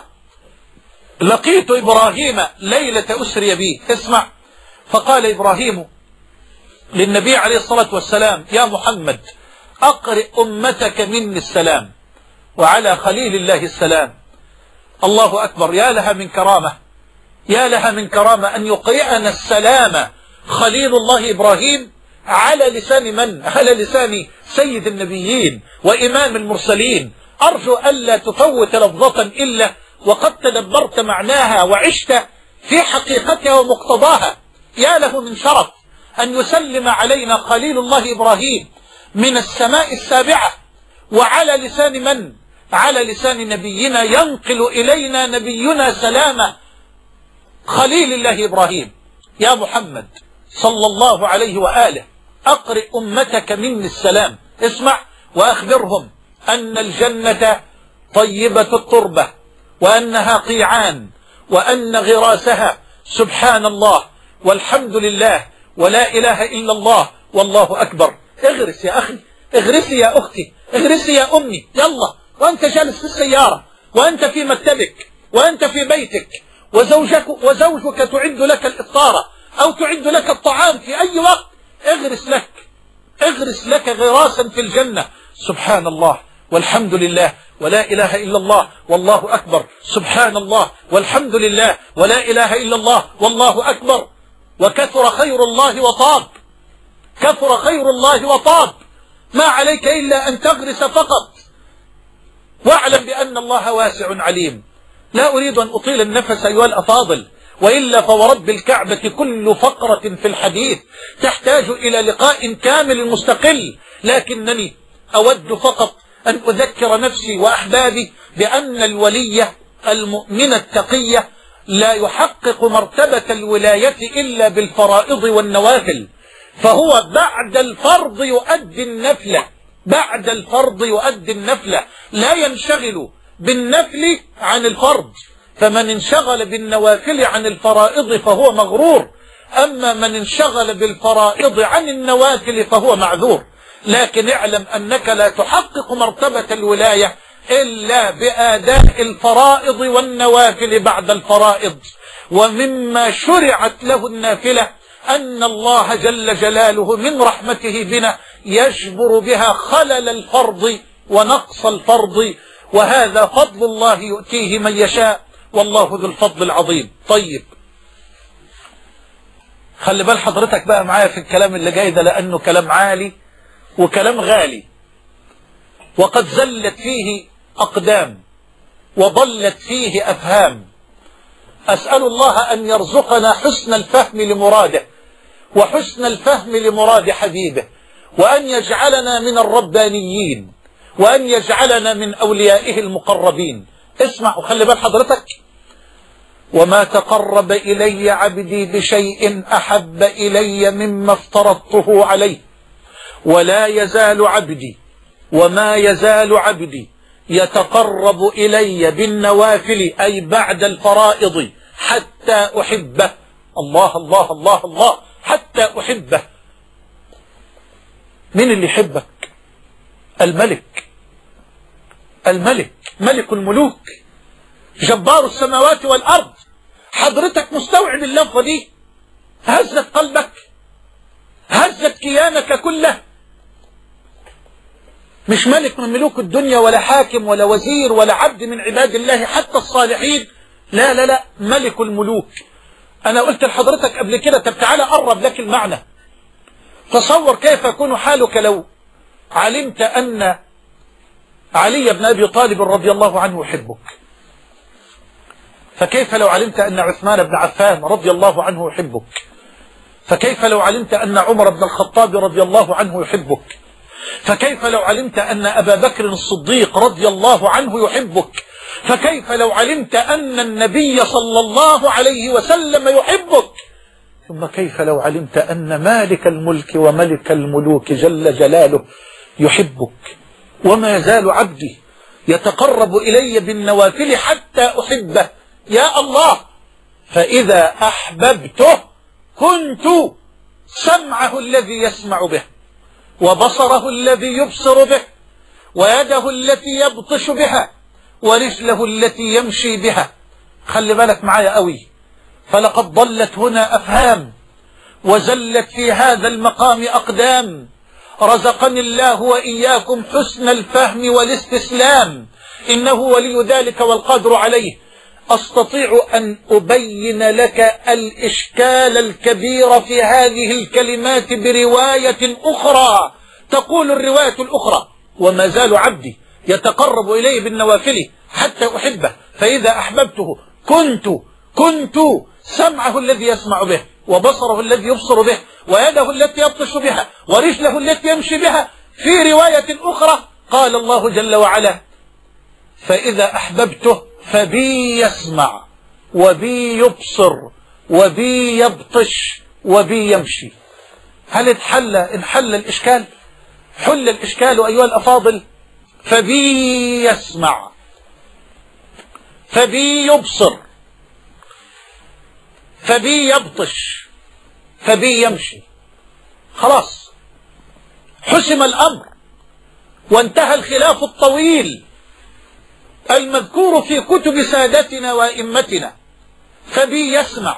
لقيت إبراهيم ليلة أسري به. اسمع، فقال إبراهيم للنبي عليه الصلاة والسلام: يا محمد أقرئ أمتك مني السلام وعلى خليل الله السلام. الله أكبر، يا لها من كرامة، يا لها من كرامة أن يقرئنا السلام خليل الله إبراهيم على لسان من؟ على لسان سيد النبيين وإمام المرسلين. أرجو ألا تفوت لفظة إلا وقد تدبرت معناها وعشت في حقيقتها ومقتضاها. يا له من شرف أن يسلم علينا خليل الله إبراهيم من السماء السابعة وعلى لسان من؟ على لسان نبينا ينقل إلينا نبينا سلام خليل الله إبراهيم. يا محمد صلى الله عليه وآله أقرئ أمتك مني السلام. اسمع، وأخبرهم أن الجنة طيبة التربة وأنها قيعان وأن غراسها سبحان الله والحمد لله ولا إله إلا الله والله أكبر. اغرس يا أخي، اغرسي يا أختي، اغرسي يا أمي، يلا، وأنت جالس في السيارة وأنت في مكتبك وأنت في بيتك وزوجك تعد لك الإفطار أو تعد لك الطعام في أي وقت، اغرس لك غراسا في الجنة. سبحان الله والحمد لله ولا إله إلا الله والله أكبر. سبحان الله والحمد لله ولا إله إلا الله والله أكبر. وكثر خير الله وطاب، كثر خير الله وطاب. ما عليك إلا أن تغرس فقط، واعلم بأن الله واسع عليم. لا أريد أن أطيل النفس أيها الأفاضل، وإلا فورب الكعبة كل فقرة في الحديث تحتاج إلى لقاء كامل مستقل، لكنني أود فقط أن أذكر نفسي وأحبابي بأن الولي المؤمن التقي لا يحقق مرتبة الولاية إلا بالفرائض والنوافل، فهو بعد الفرض يؤدي النفلة، بعد الفرض يؤدي النفلة، لا ينشغل بالنفل عن الفرض. فمن انشغل بالنوافل عن الفرائض فهو مغرور، أما من انشغل بالفرائض عن النوافل فهو معذور. لكن اعلم أنك لا تحقق مرتبة الولاية إلا بآداء الفرائض والنوافل بعد الفرائض. ومما شرعت له النافلة أن الله جل جلاله من رحمته بنا يجبر بها خلل الفرض ونقص الفرض، وهذا فضل الله يؤتيه من يشاء والله ذو الفضل العظيم. طيب، خلي بال حضرتك بقى معايا في الكلام اللي جاي ده، لأنه كلام عالي وكلام غالي، وقد زلت فيه أقدام وضلت فيه أفهام. أسأل الله أن يرزقنا حسن الفهم لمراده وحسن الفهم لمراد حبيبه، وأن يجعلنا من الربانيين، وأن يجعلنا من أوليائه المقربين. اسمع وخلي بال حضرتك: وما تقرب إلي عبدي بشيء أحب إلي مما افترضته عليه، ولا يزال عبدي وما يزال عبدي يتقرب إلي بالنوافل أي بعد الفرائض حتى أحبه. الله الله الله الله، حتى أحبه. من اللي يحبك؟ الملك، الملك، ملك الملوك، جبار السماوات والأرض. حضرتك مستوعب اللفظة دي؟ هزت قلبك، هزت كيانك كله. مش ملك من ملوك الدنيا ولا حاكم ولا وزير ولا عبد من عباد الله حتى الصالحين، لا لا لا، ملك الملوك. أنا قلت لحضرتك قبل كده، طب تعالى أقرب لك المعنى. تصور كيف يكون حالك لو علمت أن علي بن أبي طالب رضي الله عنه يحبك، فكيف لو علمت أن عثمان بن عفان رضي الله عنه يحبك، فكيف لو علمت أن عمر بن الخطاب رضي الله عنه يحبك، فكيف لو علمت أن أبا بكر الصديق رضي الله عنه يحبك، فكيف لو علمت أن النبي صلى الله عليه وسلم يحبك، ثم كيف لو علمت أن مالك الملك وملك الملوك جل جلاله يحبك. وما يزال عبدي يتقرب إلي بالنوافل حتى أحبه. يا الله، فإذا أحببته كنت سمعه الذي يسمع به، وبصره الذي يبصر به، ويده التي يبطش بها، ورجله التي يمشي بها. خلي بالك معايا قوي، فلقد ضلت هنا أفهام وزلت في هذا المقام أقدام. رزقني الله وإياكم حسن الفهم والاستسلام، إنه ولي ذلك والقادر عليه. أستطيع أن أبين لك الإشكال الكبير في هذه الكلمات برواية أخرى. تقول الرواية الأخرى: وما زال عبدي يتقرب إلي بالنوافل حتى أحبه، فإذا أحببته كنت سمعه الذي يسمع به، وبصره الذي يبصر به، ويده التي يبطش بها، ورجله التي يمشي بها. في رواية أخرى قال الله جل وعلا: فإذا أحببته فبي يسمع وبي يبصر وبي يبطش وبي يمشي. هل انحل الإشكال؟ حل الإشكال أيها الأفاضل. فبي يسمع، فبي يبصر، فبي يبطش، فبي يمشي. خلاص حسم الأمر وانتهى الخلاف الطويل المذكور في كتب سادتنا وأئمتنا. فبي يسمع.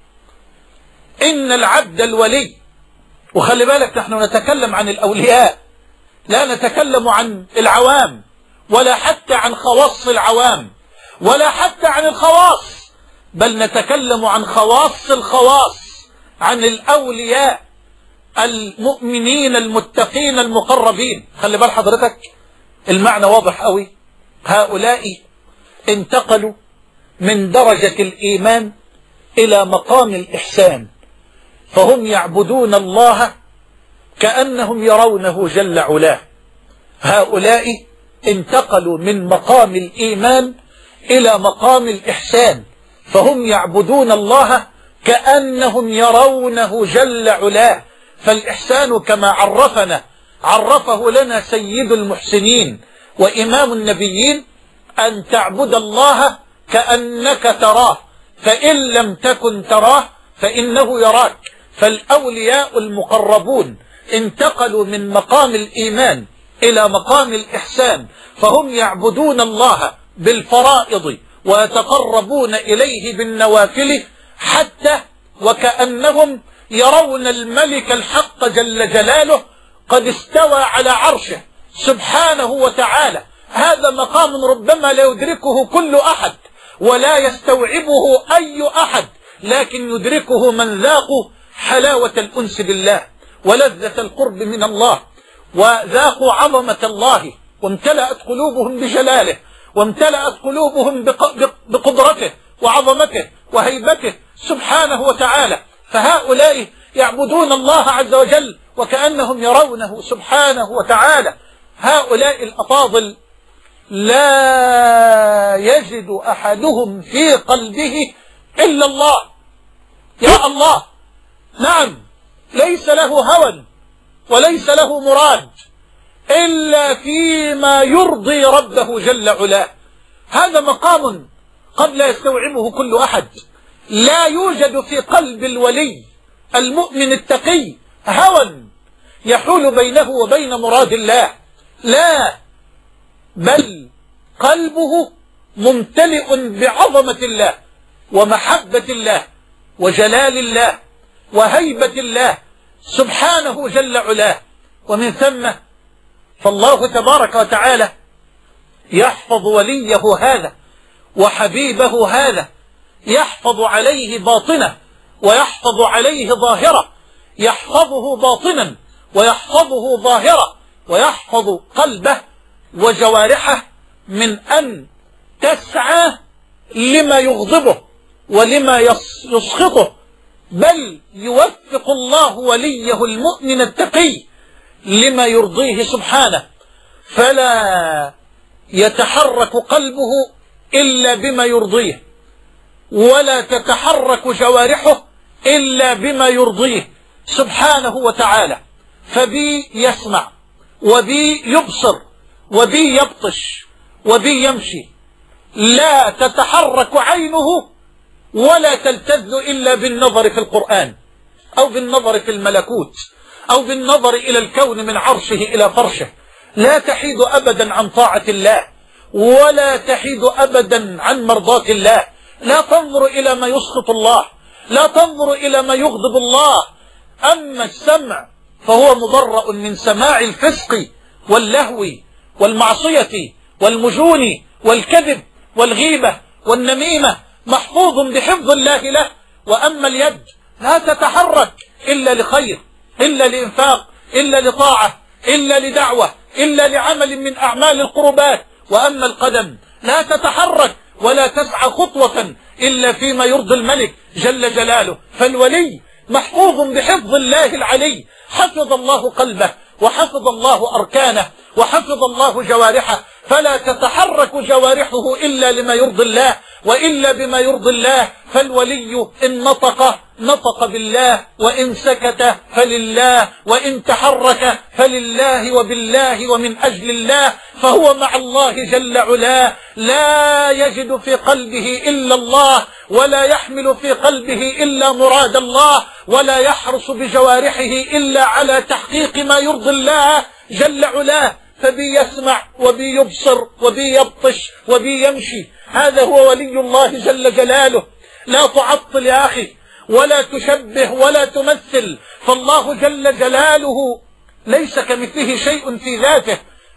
إن العبد الولي، وخلي بالك نحن نتكلم عن الأولياء، لا نتكلم عن العوام، ولا حتى عن خواص العوام، ولا حتى عن الخواص، بل نتكلم عن خواص الخواص، عن الأولياء المؤمنين المتقين المقربين. خلي بال حضرتك، المعنى واضح قوي. هؤلاء انتقلوا من درجة الإيمان إلى مقام الإحسان، فهم يعبدون الله كأنهم يرونه جل علاه. هؤلاء انتقلوا من مقام الإيمان إلى مقام الإحسان، فهم يعبدون الله كأنهم يرونه جل علاه. فالإحسان كما عرفه لنا سيد المحسنين وإمام النبيين: أن تعبد الله كأنك تراه، فإن لم تكن تراه فإنه يراك. فالأولياء المقربون انتقلوا من مقام الإيمان إلى مقام الإحسان، فهم يعبدون الله بالفرائض ويتقربون إليه بالنوافل، حتى وكأنهم يرون الملك الحق جل جلاله قد استوى على عرشه سبحانه وتعالى. هذا مقام ربما لا يدركه كل أحد ولا يستوعبه أي أحد، لكن يدركه من ذاقوا حلاوة الأنس بالله ولذة القرب من الله، وذاقوا عظمة الله، وامتلأت قلوبهم بجلاله، وامتلأت قلوبهم بقدرته وعظمته وهيبته سبحانه وتعالى. فهؤلاء يعبدون الله عز وجل وكأنهم يرونه سبحانه وتعالى. هؤلاء الأفاضل لا يجد أحدهم في قلبه إلا الله. يا الله، نعم، ليس له هوى وليس له مراد إلا فيما يرضي ربه جل علاه. هذا مقام قد لا يستوعبه كل أحد. لا يوجد في قلب الولي المؤمن التقي هوى يحول بينه وبين مراد الله، لا، بل قلبه ممتلئ بعظمة الله ومحبة الله وجلال الله وهيبة الله سبحانه جل علاه. ومن ثم فالله تبارك وتعالى يحفظ وليه هذا وحبيبه هذا، يحفظ عليه باطنه ويحفظ عليه ظاهره، يحفظه باطنا ويحفظه ظاهره، ويحفظ قلبه وجوارحه من أن تسعى لما يغضبه ولما يسخطه، بل يوفق الله وليه المؤمن التقي لما يرضيه سبحانه، فلا يتحرك قلبه إلا بما يرضيه، ولا تتحرك جوارحه إلا بما يرضيه سبحانه وتعالى. فبي يسمع وبي يبصر وبي يبطش وبي يمشي. لا تتحرك عينه ولا تلتذ إلا بالنظر في القرآن، أو بالنظر في الملكوت، أو بالنظر إلى الكون من عرشه إلى فرشه. لا تحيد أبدا عن طاعة الله، ولا تحيد أبدا عن مرضاة الله. لا تنظر إلى ما يسخط الله، لا تنظر إلى ما يغضب الله. أما السمع فهو مبرأ من سماع الفسق واللهو والمعصية والمجون والكذب والغيبة والنميمة، محفوظ بحفظ الله له. وأما اليد لا تتحرك إلا لخير، إلا لإنفاق، إلا لطاعة، إلا لدعوة، إلا لعمل من أعمال القربات. وأما القدم لا تتحرك ولا تسعى خطوة إلا فيما يرضي الملك جل جلاله. فالولي محفوظ بحفظ الله العلي، حفظ الله قلبه وحفظ الله أركانه وحفظ الله جوارحه، فلا تتحرك جوارحه إلا لما يرضي الله وإلا بما يرضي الله. فالولي إن نطق بالله، وإن سكت فلله، وإن تحرك فلله وبالله ومن أجل الله، فهو مع الله جل علاه. لا يجد في قلبه إلا الله، ولا يحمل في قلبه إلا مراد الله، ولا يحرص بجوارحه إلا على تحقيق ما يرضي الله جل علاه. فبي يسمع وبي يبصر وبي يبطش وبي يمشي. هذا هو ولي الله جل جلاله. لا تعطل يا أخي، ولا تشبه ولا تمثل، فالله جل جلاله ليس كمثله شيء في ذاته،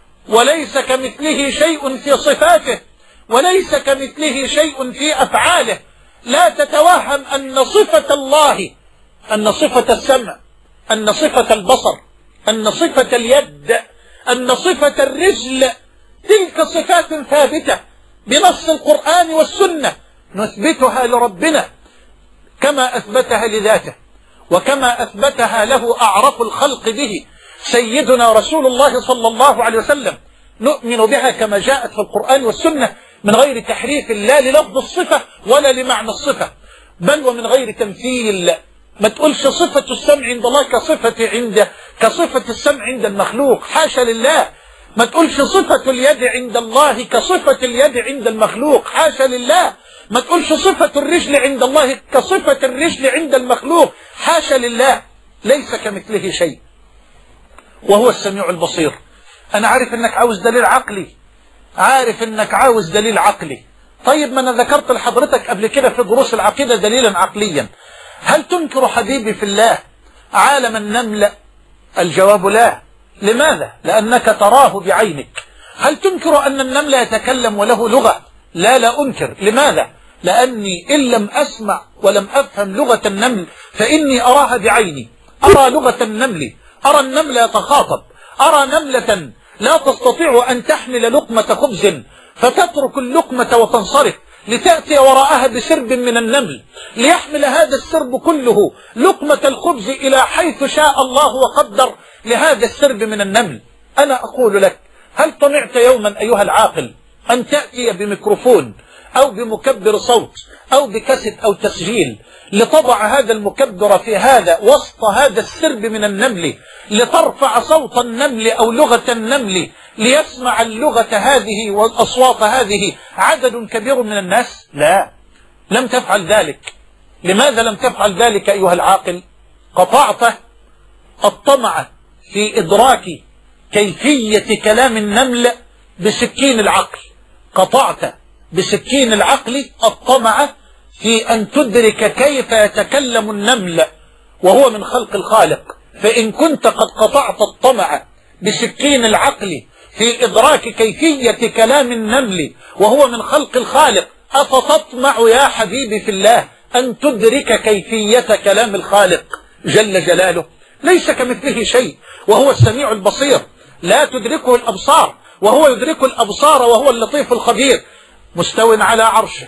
وليس كمثله شيء في صفاته، وليس كمثله شيء في أفعاله. لا تتوهم أن صفة الله، أن صفة السمع، أن صفة البصر، أن صفة اليد، أن صفة الرجل، تلك صفات ثابتة بنص القرآن والسنة نثبتها لربنا كما أثبتها لذاته، وكما أثبتها له أعرف الخلق به سيدنا رسول الله صلى الله عليه وسلم. نؤمن بها كما جاءت في القرآن والسنة من غير تحريف، لا للفظ الصفة ولا لمعنى الصفة، بل ومن غير تمثيل. ما تقولش صفة السمع عند الله كصفة السمع عند المخلوق، حاشا لله. ما تقولش صفة اليد عند الله كصفة اليد عند المخلوق، حاشا لله. ما تقولش صفة الرجل عند الله كصفة الرجل عند المخلوق، حاشا لله. ليس كمثله شيء، وهو السميع البصير. أنا عارف أنك عاوز دليل عقلي، عارف أنك عاوز دليل عقلي. طيب، ما أنا ذكرت لحضرتك قبل كده في دروس العقيدة دليلا عقليا. هل تنكر حبيبي في الله عالم النمل؟ الجواب لا. لماذا؟ لأنك تراه بعينك. هل تنكر أن النمل يتكلم وله لغة؟ لا أنكر. لماذا؟ لأني إن لم أسمع ولم أفهم لغة النمل فإني أراها بعيني، أرى لغة النمل، أرى النمل يتخاطب، أرى نملة لا تستطيع أن تحمل لقمة خبز فتترك اللقمة وتنصرف، لتأتي وراءها بسرب من النمل ليحمل هذا السرب كله لقمة الخبز إلى حيث شاء الله وقدر لهذا السرب من النمل. أنا أقول لك، هل طمعت يوما أيها العاقل أن تأتي بميكروفون أو بمكبر صوت أو بكاسيت أو تسجيل لتضع هذا المكبر في هذا وسط هذا السرب من النمل لترفع صوت النمل أو لغة النمل ليسمع اللغة هذه والأصوات هذه عدد كبير من الناس؟ لا، لم تفعل ذلك. لماذا لم تفعل ذلك أيها العاقل؟ قطعت الطمع في إدراك كيفية كلام النمل بسكين العقل. قطعت بسكين العقل الطمع في أن تدرك كيف يتكلم النمل وهو من خلق الخالق. فإن كنت قد قطعت الطمع بسكين العقل في إدراك كيفية كلام النمل وهو من خلق الخالق، أفتطمع يا حبيبي في الله أن تدرك كيفية كلام الخالق جل جلاله؟ ليس كمثله شيء وهو السميع البصير، لا تدركه الأبصار وهو يدرك الأبصار وهو اللطيف الخبير. مستو على عرشه،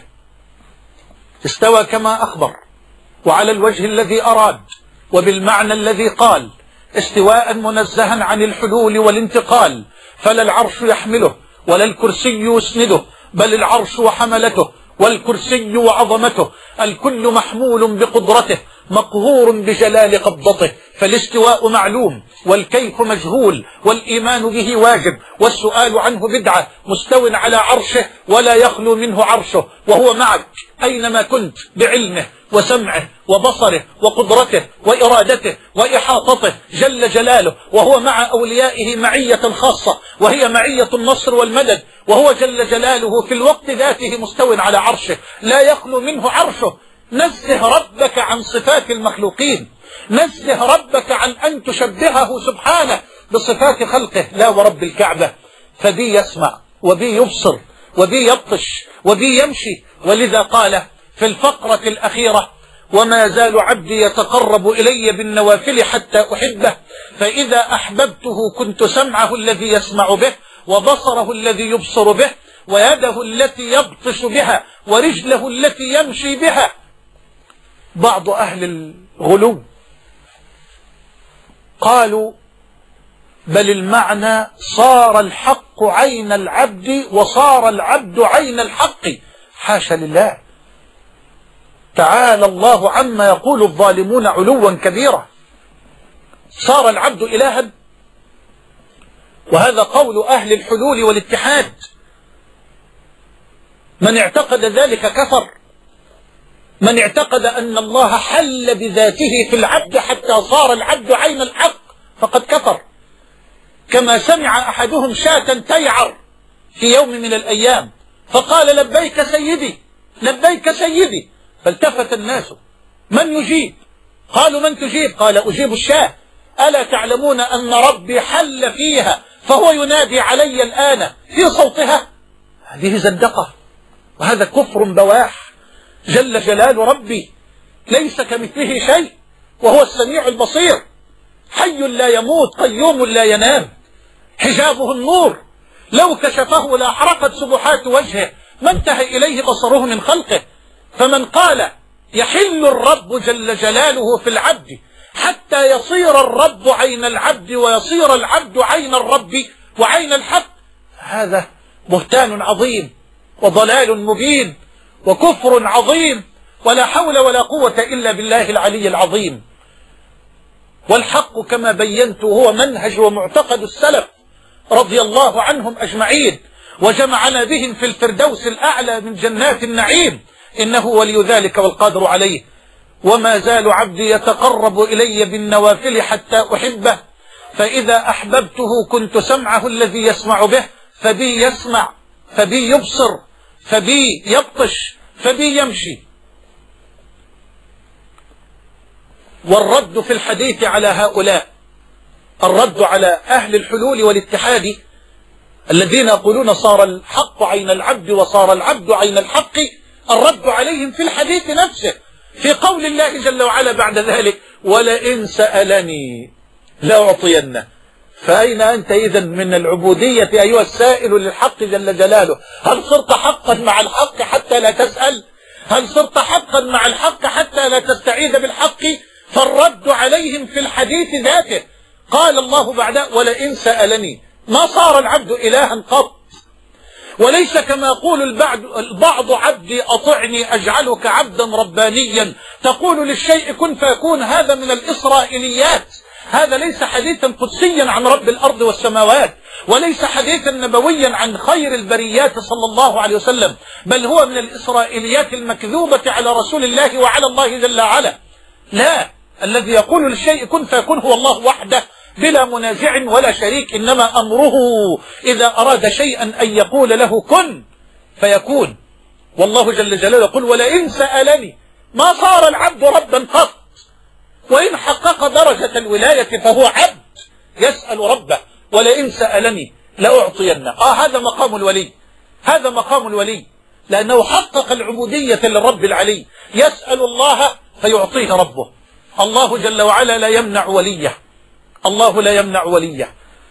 استوى كما أخبر وعلى الوجه الذي أراد وبالمعنى الذي قال، استواء منزها عن الحلول والانتقال، فلا العرش يحمله ولا الكرسي يسنده، بل العرش وحملته والكرسي وعظمته، الكل محمول بقدرته مقهور بجلال قبضته. فالاستواء معلوم والكيف مجهول والإيمان به واجب والسؤال عنه بدعة. مستو على عرشه ولا يخلو منه عرشه، وهو معك أينما كنت بعلمه وسمعه وبصره وقدرته وإرادته وإحاطته جل جلاله. وهو مع أوليائه معية خاصة وهي معية النصر والمدد، وهو جل جلاله في الوقت ذاته مستو على عرشه لا يخلو منه عرشه. نزه ربك عن صفات المخلوقين، نزه ربك عن أن تشبهه سبحانه بصفات خلقه. لا ورب الكعبة، فبي يسمع وبي يبصر وبي يبطش وبي يمشي. ولذا قال في الفقرة الأخيرة: وما زال عبدي يتقرب إلي بالنوافل حتى أحبه، فإذا أحببته كنت سمعه الذي يسمع به وبصره الذي يبصر به ويده التي يبطش بها ورجله التي يمشي بها. بعض أهل الغلو قالوا: بل المعنى صار الحق عين العبد وصار العبد عين الحق. حاشا لله، تعالى الله عما يقول الظالمون علوا كبيرا. صار العبد إلها، وهذا قول أهل الحلول والاتحاد. من اعتقد ذلك كفر. من اعتقد أن الله حل بذاته في العبد حتى صار العبد عين الحق فقد كفر. كما سمع أحدهم شاة تيعر في يوم من الأيام فقال: لبيك سيدي لبيك سيدي. فالتفت الناس: من يجيب؟ قالوا: من تجيب؟ قال: أجيب الشاة. ألا تعلمون أن ربي حل فيها فهو ينادي علي الآن في صوتها؟ هذه زندقة وهذا كفر بواح. جل جلال ربي ليس كمثله شيء وهو السميع البصير، حي لا يموت قيوم لا ينام، حجابه النور، لو كشفه لأحرقت سبحات وجهه ما انتهى إليه بصره من خلقه. فمن قال يحل الرب جل جلاله في العبد حتى يصير الرب عين العبد ويصير العبد عين الرب وعين الحق، هذا بهتان عظيم وضلال مبين وكفر عظيم، ولا حول ولا قوة إلا بالله العلي العظيم. والحق كما بينت هو منهج ومعتقد السلف رضي الله عنهم أجمعين، وجمعنا بهم في الفردوس الأعلى من جنات النعيم، إنه ولي ذلك والقادر عليه. وما زال عبدي يتقرب إلي بالنوافل حتى أحبه، فإذا أحببته كنت سمعه الذي يسمع به، فبي يسمع فبي يبصر فبي يبطش فبي يمشي. والرد في الحديث على هؤلاء، الرد على أهل الحلول والاتحاد الذين يقولون صار الحق عين العبد وصار العبد عين الحق، الرد عليهم في الحديث نفسه في قول الله جل وعلا بعد ذلك: ولئن سألني لأعطينه. فأين أنت إذن من العبودية أيها السائل للحق جل جلاله؟ هل صرت حقا مع الحق حتى لا تسأل؟ هل صرت حقا مع الحق حتى لا تستعيذ بالحق؟ فالرد عليهم في الحديث ذاته. قال الله بعد: ولئن سألني. ما صار العبد إلها قط، وليس كما يقول البعض: عبدي أطعني أجعلك عبدا ربانيا، تقول للشيء كن فيكون. هذا من الإسرائيليات، هذا ليس حديثا قدسيا عن رب الأرض والسماوات، وليس حديثا نبويا عن خير البريات صلى الله عليه وسلم، بل هو من الإسرائيليات المكذوبة على رسول الله وعلى الله جل وعلا. لا، الذي يقول للشيء كن فيكون هو الله وحده بلا منازع ولا شريك، إنما أمره إذا أراد شيئا أن يقول له كن فيكون. والله جل جلاله يقول: ولئن سألني. ما صار العبد ربا قط، وإن حقق درجة الولاية فهو عبد يسأل ربه: ولئن سألني لأعطينه. هذا مقام الولي، هذا مقام الولي، لأنه حقق العبودية للرب العلي، يسأل الله فيعطيه ربه. الله جل وعلا لا يمنع وليه، الله لا يمنع وليه،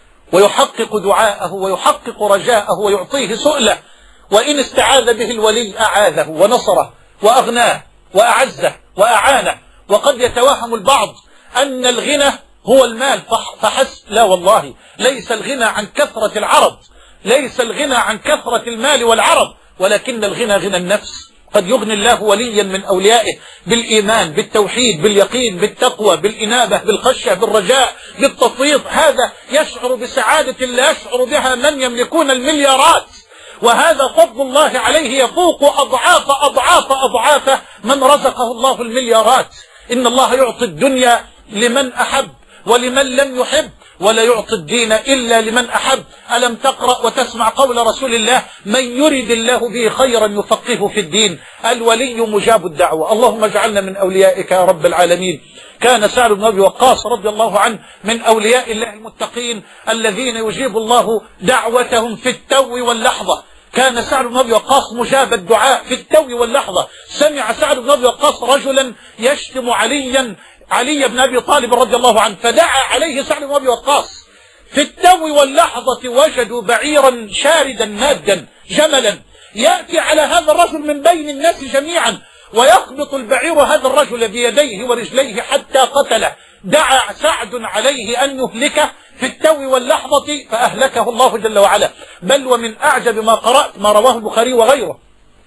ويحقق دعاءه ويحقق رجاءه ويعطيه سؤله، وإن استعاذ به الولي أعاذه ونصره وأغناه وأعزه وأعانه. وقد يتوهم البعض أن الغنى هو المال فحسب. لا والله، ليس الغنى عن كثرة العرض، ليس الغنى عن كثرة المال والعرض، ولكن الغنى غنى النفس. قد يغني الله وليا من أوليائه بالإيمان، بالتوحيد، باليقين، بالتقوى، بالإنابة، بالخشية، بالرجاء، بالتفويض. هذا يشعر بسعادة لا يشعر بها من يملكون المليارات، وهذا فضل الله عليه يفوق أضعاف أضعاف أضعاف من رزقه الله المليارات. إن الله يعطي الدنيا لمن أحب ولمن لم يحب، ولا يعطي الدين إلا لمن أحب. ألم تقرأ وتسمع قول رسول الله: من يرد الله به خيرا يفقهه في الدين. الولي مجاب الدعوة. اللهم اجعلنا من أوليائك يا رب العالمين. كان سعد بن أبي وقاص رضي الله عنه من أولياء الله المتقين الذين يجيب الله دعوتهم في التو واللحظة. كان سعد بن أبي وقاص مجاب الدعاء في التو واللحظة. سمع سعد بن أبي وقاص رجلا يشتم علي بن أبي طالب رضي الله عنه، فدعا عليه سعد بن أبي وقاص. في التو واللحظة وجدوا بعيرا شاردا مادا جملا يأتي على هذا الرجل من بين الناس جميعا، ويخبط البعير هذا الرجل بيديه ورجليه حتى قتله. دعا سعد عليه أن يهلكه في التو واللحظة فأهلكه الله جل وعلا. بل ومن أعجب ما قرأت ما رواه البخاري وغيره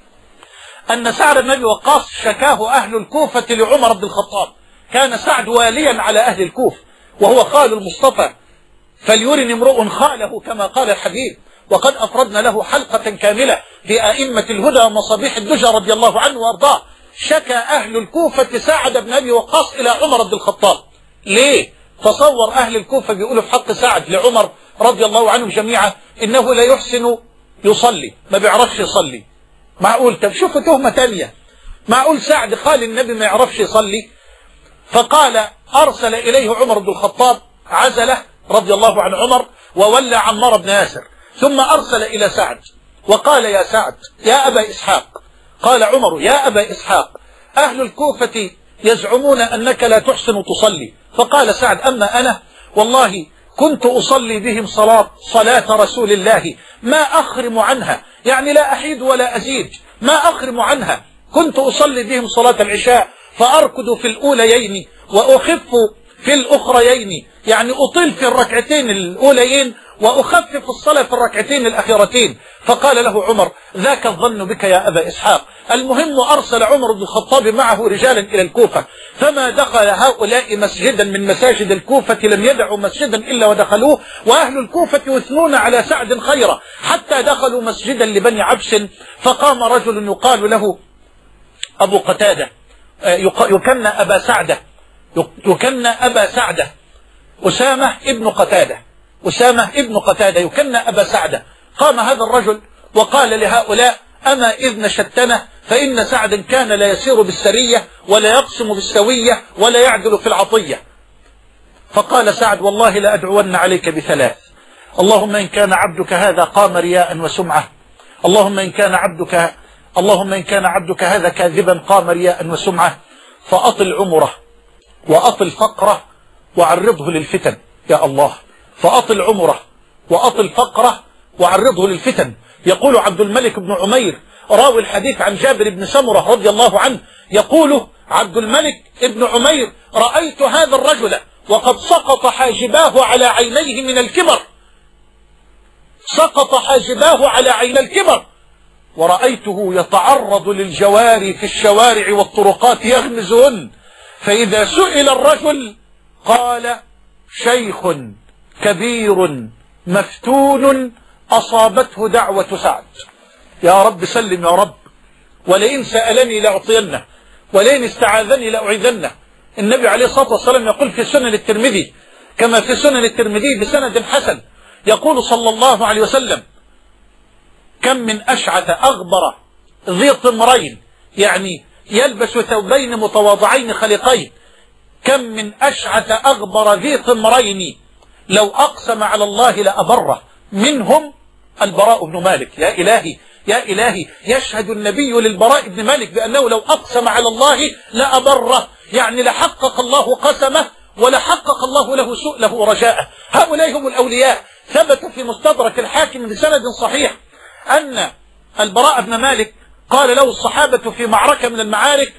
أن سعد بن أبي وقاص شكاه أهل الكوفة لعمر بن الخطاب. كان سعد واليا على أهل الكوفة وهو خال المصطفى، فليرن امرؤ خاله كما قال الحبيب. وقد أفردنا له حلقة كاملة في أئمة الهدى ومصابيح الدجى رضي الله عنه وارضاه. شكى أهل الكوفة سعد بن أبي وقاص إلى عمر بن الخطاب. ليه؟ تصور أهل الكوفة بيقولوا في حق سعد لعمر رضي الله عنهم جميعا إنه لا يحسن يصلي، ما بيعرفش يصلي. معقول؟ طب شوفوا تهمة تانية، معقول سعد خال النبي ما يعرفش يصلي؟ فقال أرسل إليه عمر بن الخطاب عزله رضي الله عن عمر وولى عمار بن ياسر، ثم أرسل إلى سعد وقال: يا سعد يا أبا إسحاق. قال عمر: يا أبا إسحاق، أهل الكوفة يزعمون أنك لا تحسن تصلي. فقال سعد: أما أنا والله كنت أصلي بهم صلاة رسول الله ما أخرم عنها، يعني لا أحيد ولا أزيد، ما أخرم عنها. كنت أصلي بهم صلاة العشاء فأركض في الأوليين وأخف في الأخريين، يعني أطيل في الركعتين الأوليين وأخفف الصلاة في الركعتين الأخيرتين. فقال له عمر: ذاك الظن بك يا أبا إسحاق. المهم أرسل عمر بن الخطاب معه رجالا إلى الكوفة، فما دخل هؤلاء مسجدا من مساجد الكوفة لم يدعوا مسجدا إلا ودخلوه، وأهل الكوفة يثنون على سعد خيرا، حتى دخلوا مسجدا لبني عبس. فقام رجل يقال له أبو قتادة، يكنى أبا سعدة، يكنى أبا سعدة، أسامة ابن قتادة، أسامة ابن قتادة يكنى أبا سعدة. قام هذا الرجل وقال لهؤلاء: أما إذ نشدتنا فإن سعدا كان لا يسير بالسرية ولا يقسم بالسوية ولا يعدل في العطية. فقال سعد: والله لا أدعون عليك بثلاث: اللهم إن كان عبدك هذا قام رياء وسمعة، اللهم إن كان عبدك هذا كاذبا قام رياء وسمعة، فأطل عمره وأطل فقره وعرضه للفتن. يا الله، فأطل عمره وأطل فقره وعرضه للفتن. يقول عبد الملك بن عمير راوي الحديث عن جابر بن سمرة رضي الله عنه، يقول عبد الملك بن عمير: رأيت هذا الرجل وقد سقط حاجباه على عينيه من الكبر، سقط حاجباه على عين الكبر، ورأيته يتعرض للجواري في الشوارع والطرقات يغمزهن، فإذا سئل الرجل قال: شيخ كبير مفتون أصابته دعوة سعد. يا رب سلم يا رب، ولئن سألني لأعطينه ولئن استعاذني لأعيذنه. النبي عليه الصلاة والسلام يقول في سنن الترمذي كما في سنن الترمذي بسند حسن، يقول صلى الله عليه وسلم: كم من أشعث أغبر ذي طمرين، يعني يلبس ثوبين متواضعين خلقين، كم من أشعث أغبر ذي طمرين لو أقسم على الله لأبره، منهم البراء بن مالك. يا إلهي يا إلهي، يشهد النبي للبراء بن مالك بأنه لو أقسم على الله لأبره، يعني لحقق الله قسمه ولحقق الله له سؤله ورجاءه. هؤلاء هم الأولياء. ثبت في مستدرك الحاكم بسند صحيح أن البراء بن مالك قال له الصحابة في معركة من المعارك: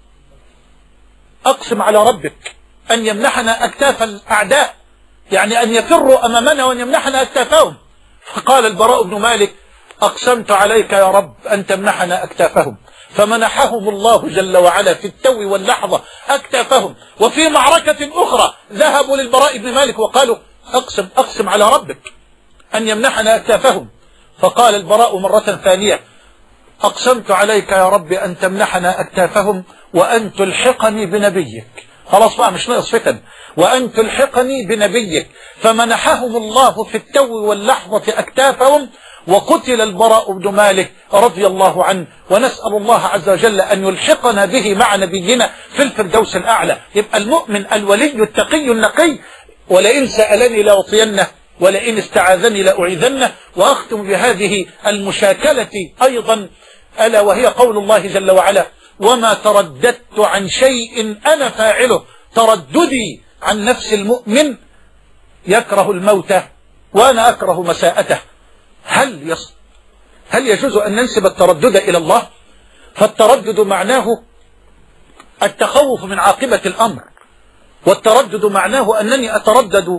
أقسم على ربك أن يمنحنا أكتاف الأعداء، يعني أن يفروا أمامنا وأن يمنحنا أكتافهم. فقال البراء بن مالك: أقسمت عليك يا رب أن تمنحنا أكتافهم، فمنحهم الله جل وعلا في التو واللحظة أكتافهم. وفي معركة أخرى ذهبوا للبراء بن مالك وقالوا: أقسم على ربك أن يمنحنا أكتافهم، فقال البراء مرة ثانية: أقسمت عليك يا رب أن تمنحنا أكتافهم وأن تلحقني بنبيك. خلاص بقى مش ناقص فتن، وأن تلحقني بنبيك. فمنحهم الله في التو واللحظة أكتافهم، وقتل البراء بن مالك رضي الله عنه، ونسأل الله عز وجل أن يلحقنا به مع نبينا في الفردوس الأعلى. يبقى المؤمن الولي التقي النقي: ولئن سألني لأعطينه ولئن استعاذني لأعيذنه. وأختم بهذه المشاكلة أيضا، ألا وهي قول الله جل وعلا: وما ترددت عن شيء أنا فاعله. ترددي عن نفس المؤمن يكره الموت وأنا أكره مساءته. هل يجوز أن ننسب التردد إلى الله؟ فالتردد معناه التخوف من عاقبة الأمر، والتردد معناه أنني أتردد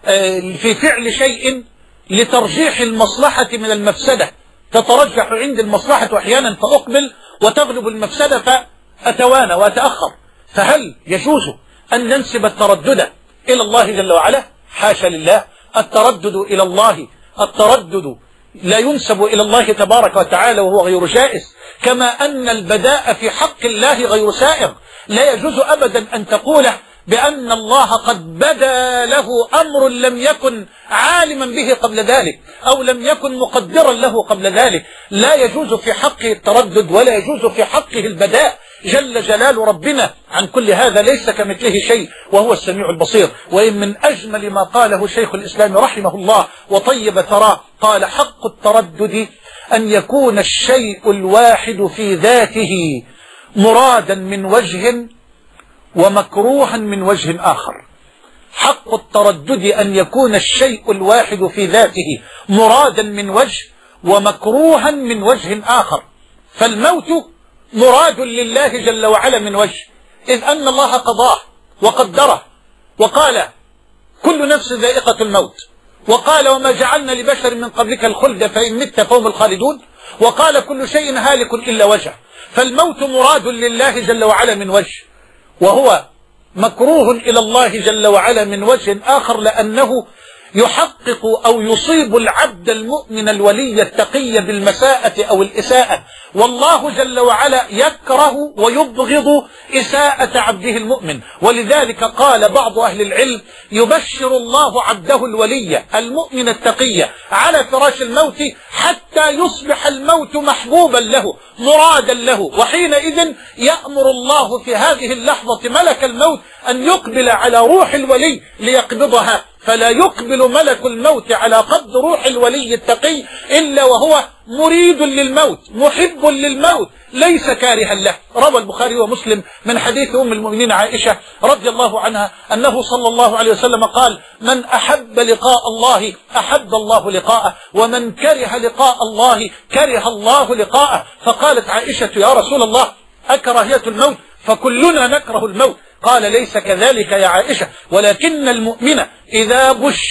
في فعل شيء لترجيح المصلحة من المفسدة، تترجح عند المصلحة أحيانا فأقبل وتغلب المفسدة فأتوانى وأتأخر. فهل يجوز أن ننسب التردد إلى الله جل وعلا؟ حاشا لله. التردد إلى الله، التردد لا ينسب إلى الله تبارك وتعالى وهو غير جائز، كما أن البداء في حق الله غير سائغ. لا يجوز أبدا أن تقول بأن الله قد بدا له أمر لم يكن عالما به قبل ذلك أو لم يكن مقدرا له قبل ذلك. لا يجوز في حقه التردد ولا يجوز في حقه البداء. جل جلال ربنا عن كل هذا ليس كمثله شيء وهو السميع البصير. وإن من أجمل ما قاله شيخ الإسلام رحمه الله وطيب ثراه، قال: حق التردد أن يكون الشيء الواحد في ذاته مرادا من وجه ومكروها من وجه آخر. حق التردد أن يكون الشيء الواحد في ذاته مرادا من وجه ومكروها من وجه آخر. فالموت مراد لله جل وعلا من وجه، إذ أن الله قضاه وقدره، وقال: كل نفس ذائقة الموت، وقال: وما جعلنا لبشر من قبلك الخلد فإن مت فهم الخالدون، وقال: كل شيء هالك إلا وجهه. فالموت مراد لله جل وعلا من وجه، وهو مكروه إلى الله جل وعلا من وجه آخر، لأنه يحقق أو يصيب العبد المؤمن الولي التقي بالمساءة أو الإساءة، والله جل وعلا يكره ويبغض إساءة عبده المؤمن. ولذلك قال بعض أهل العلم: يبشر الله عبده الولي المؤمن التقي على فراش الموت حتى يصبح الموت محبوبا له مرادا له، وحينئذ يأمر الله في هذه اللحظة ملك الموت أن يقبل على روح الولي ليقبضها فلا يقبل ملك الموت على قبض روح الولي التقي إلا وهو مريد للموت محب للموت ليس كارها له. روى البخاري ومسلم من حديث أم المؤمنين عائشة رضي الله عنها أنه صلى الله عليه وسلم قال: من أحب لقاء الله أحب الله لقاءه، ومن كره لقاء الله كره الله لقاءه. فقالت عائشة: يا رسول الله أكراهية الموت؟ فكلنا نكره الموت. قال: ليس كذلك يا عائشة، ولكن المؤمن إذا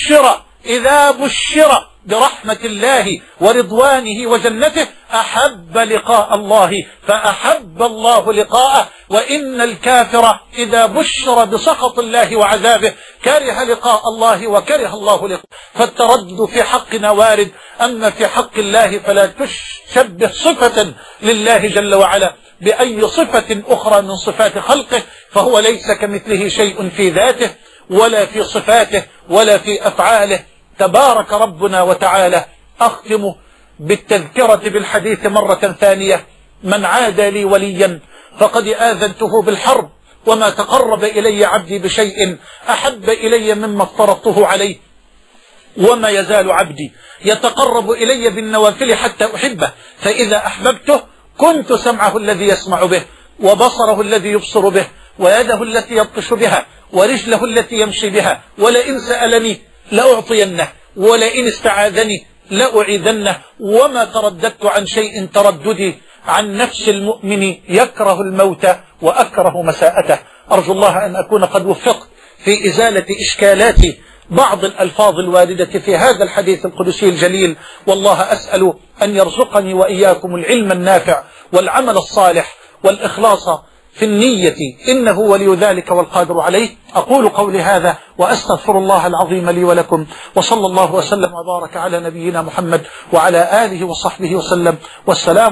بشر برحمة الله ورضوانه وجنته أحب لقاء الله فأحب الله لقاءه، وإن الكافر إذا بشر بسخط الله وعذابه كره لقاء الله وكره الله لقاءه. فالتردد في حقنا وارد، أما في حق الله فلا تشبه صفة لله جل وعلا بأي صفة أخرى من صفات خلقه، فهو ليس كمثله شيء في ذاته ولا في صفاته ولا في أفعاله تبارك ربنا وتعالى. أختم بالتذكرة بالحديث مرة ثانية: من عادى لي وليا فقد آذنته بالحرب، وما تقرب إلي عبدي بشيء أحب إلي مما افترضته عليه، وما يزال عبدي يتقرب إلي بالنوافل حتى أحبه، فإذا أحببته كنت سمعه الذي يسمع به، وبصره الذي يبصر به، ويده التي يبطش بها، ورجله التي يمشي بها، ولئن سألني لأعطينه، ولئن استعاذني لأعيذنه. وما ترددت عن شيء ترددي عن نفس المؤمن يكره الموت وأكره مساءته. أرجو الله أن أكون قد وفقت في إزالة إشكالات بعض الألفاظ الواردة في هذا الحديث القدسي الجليل، والله أسأل أن يرزقني وإياكم العلم النافع والعمل الصالح والإخلاص في النية، إنه ولي ذلك والقادر عليه. أقول قولي هذا وأستغفر الله العظيم لي ولكم، وصلى الله وسلم وبارك على نبينا محمد وعلى آله وصحبه وسلم، والسلام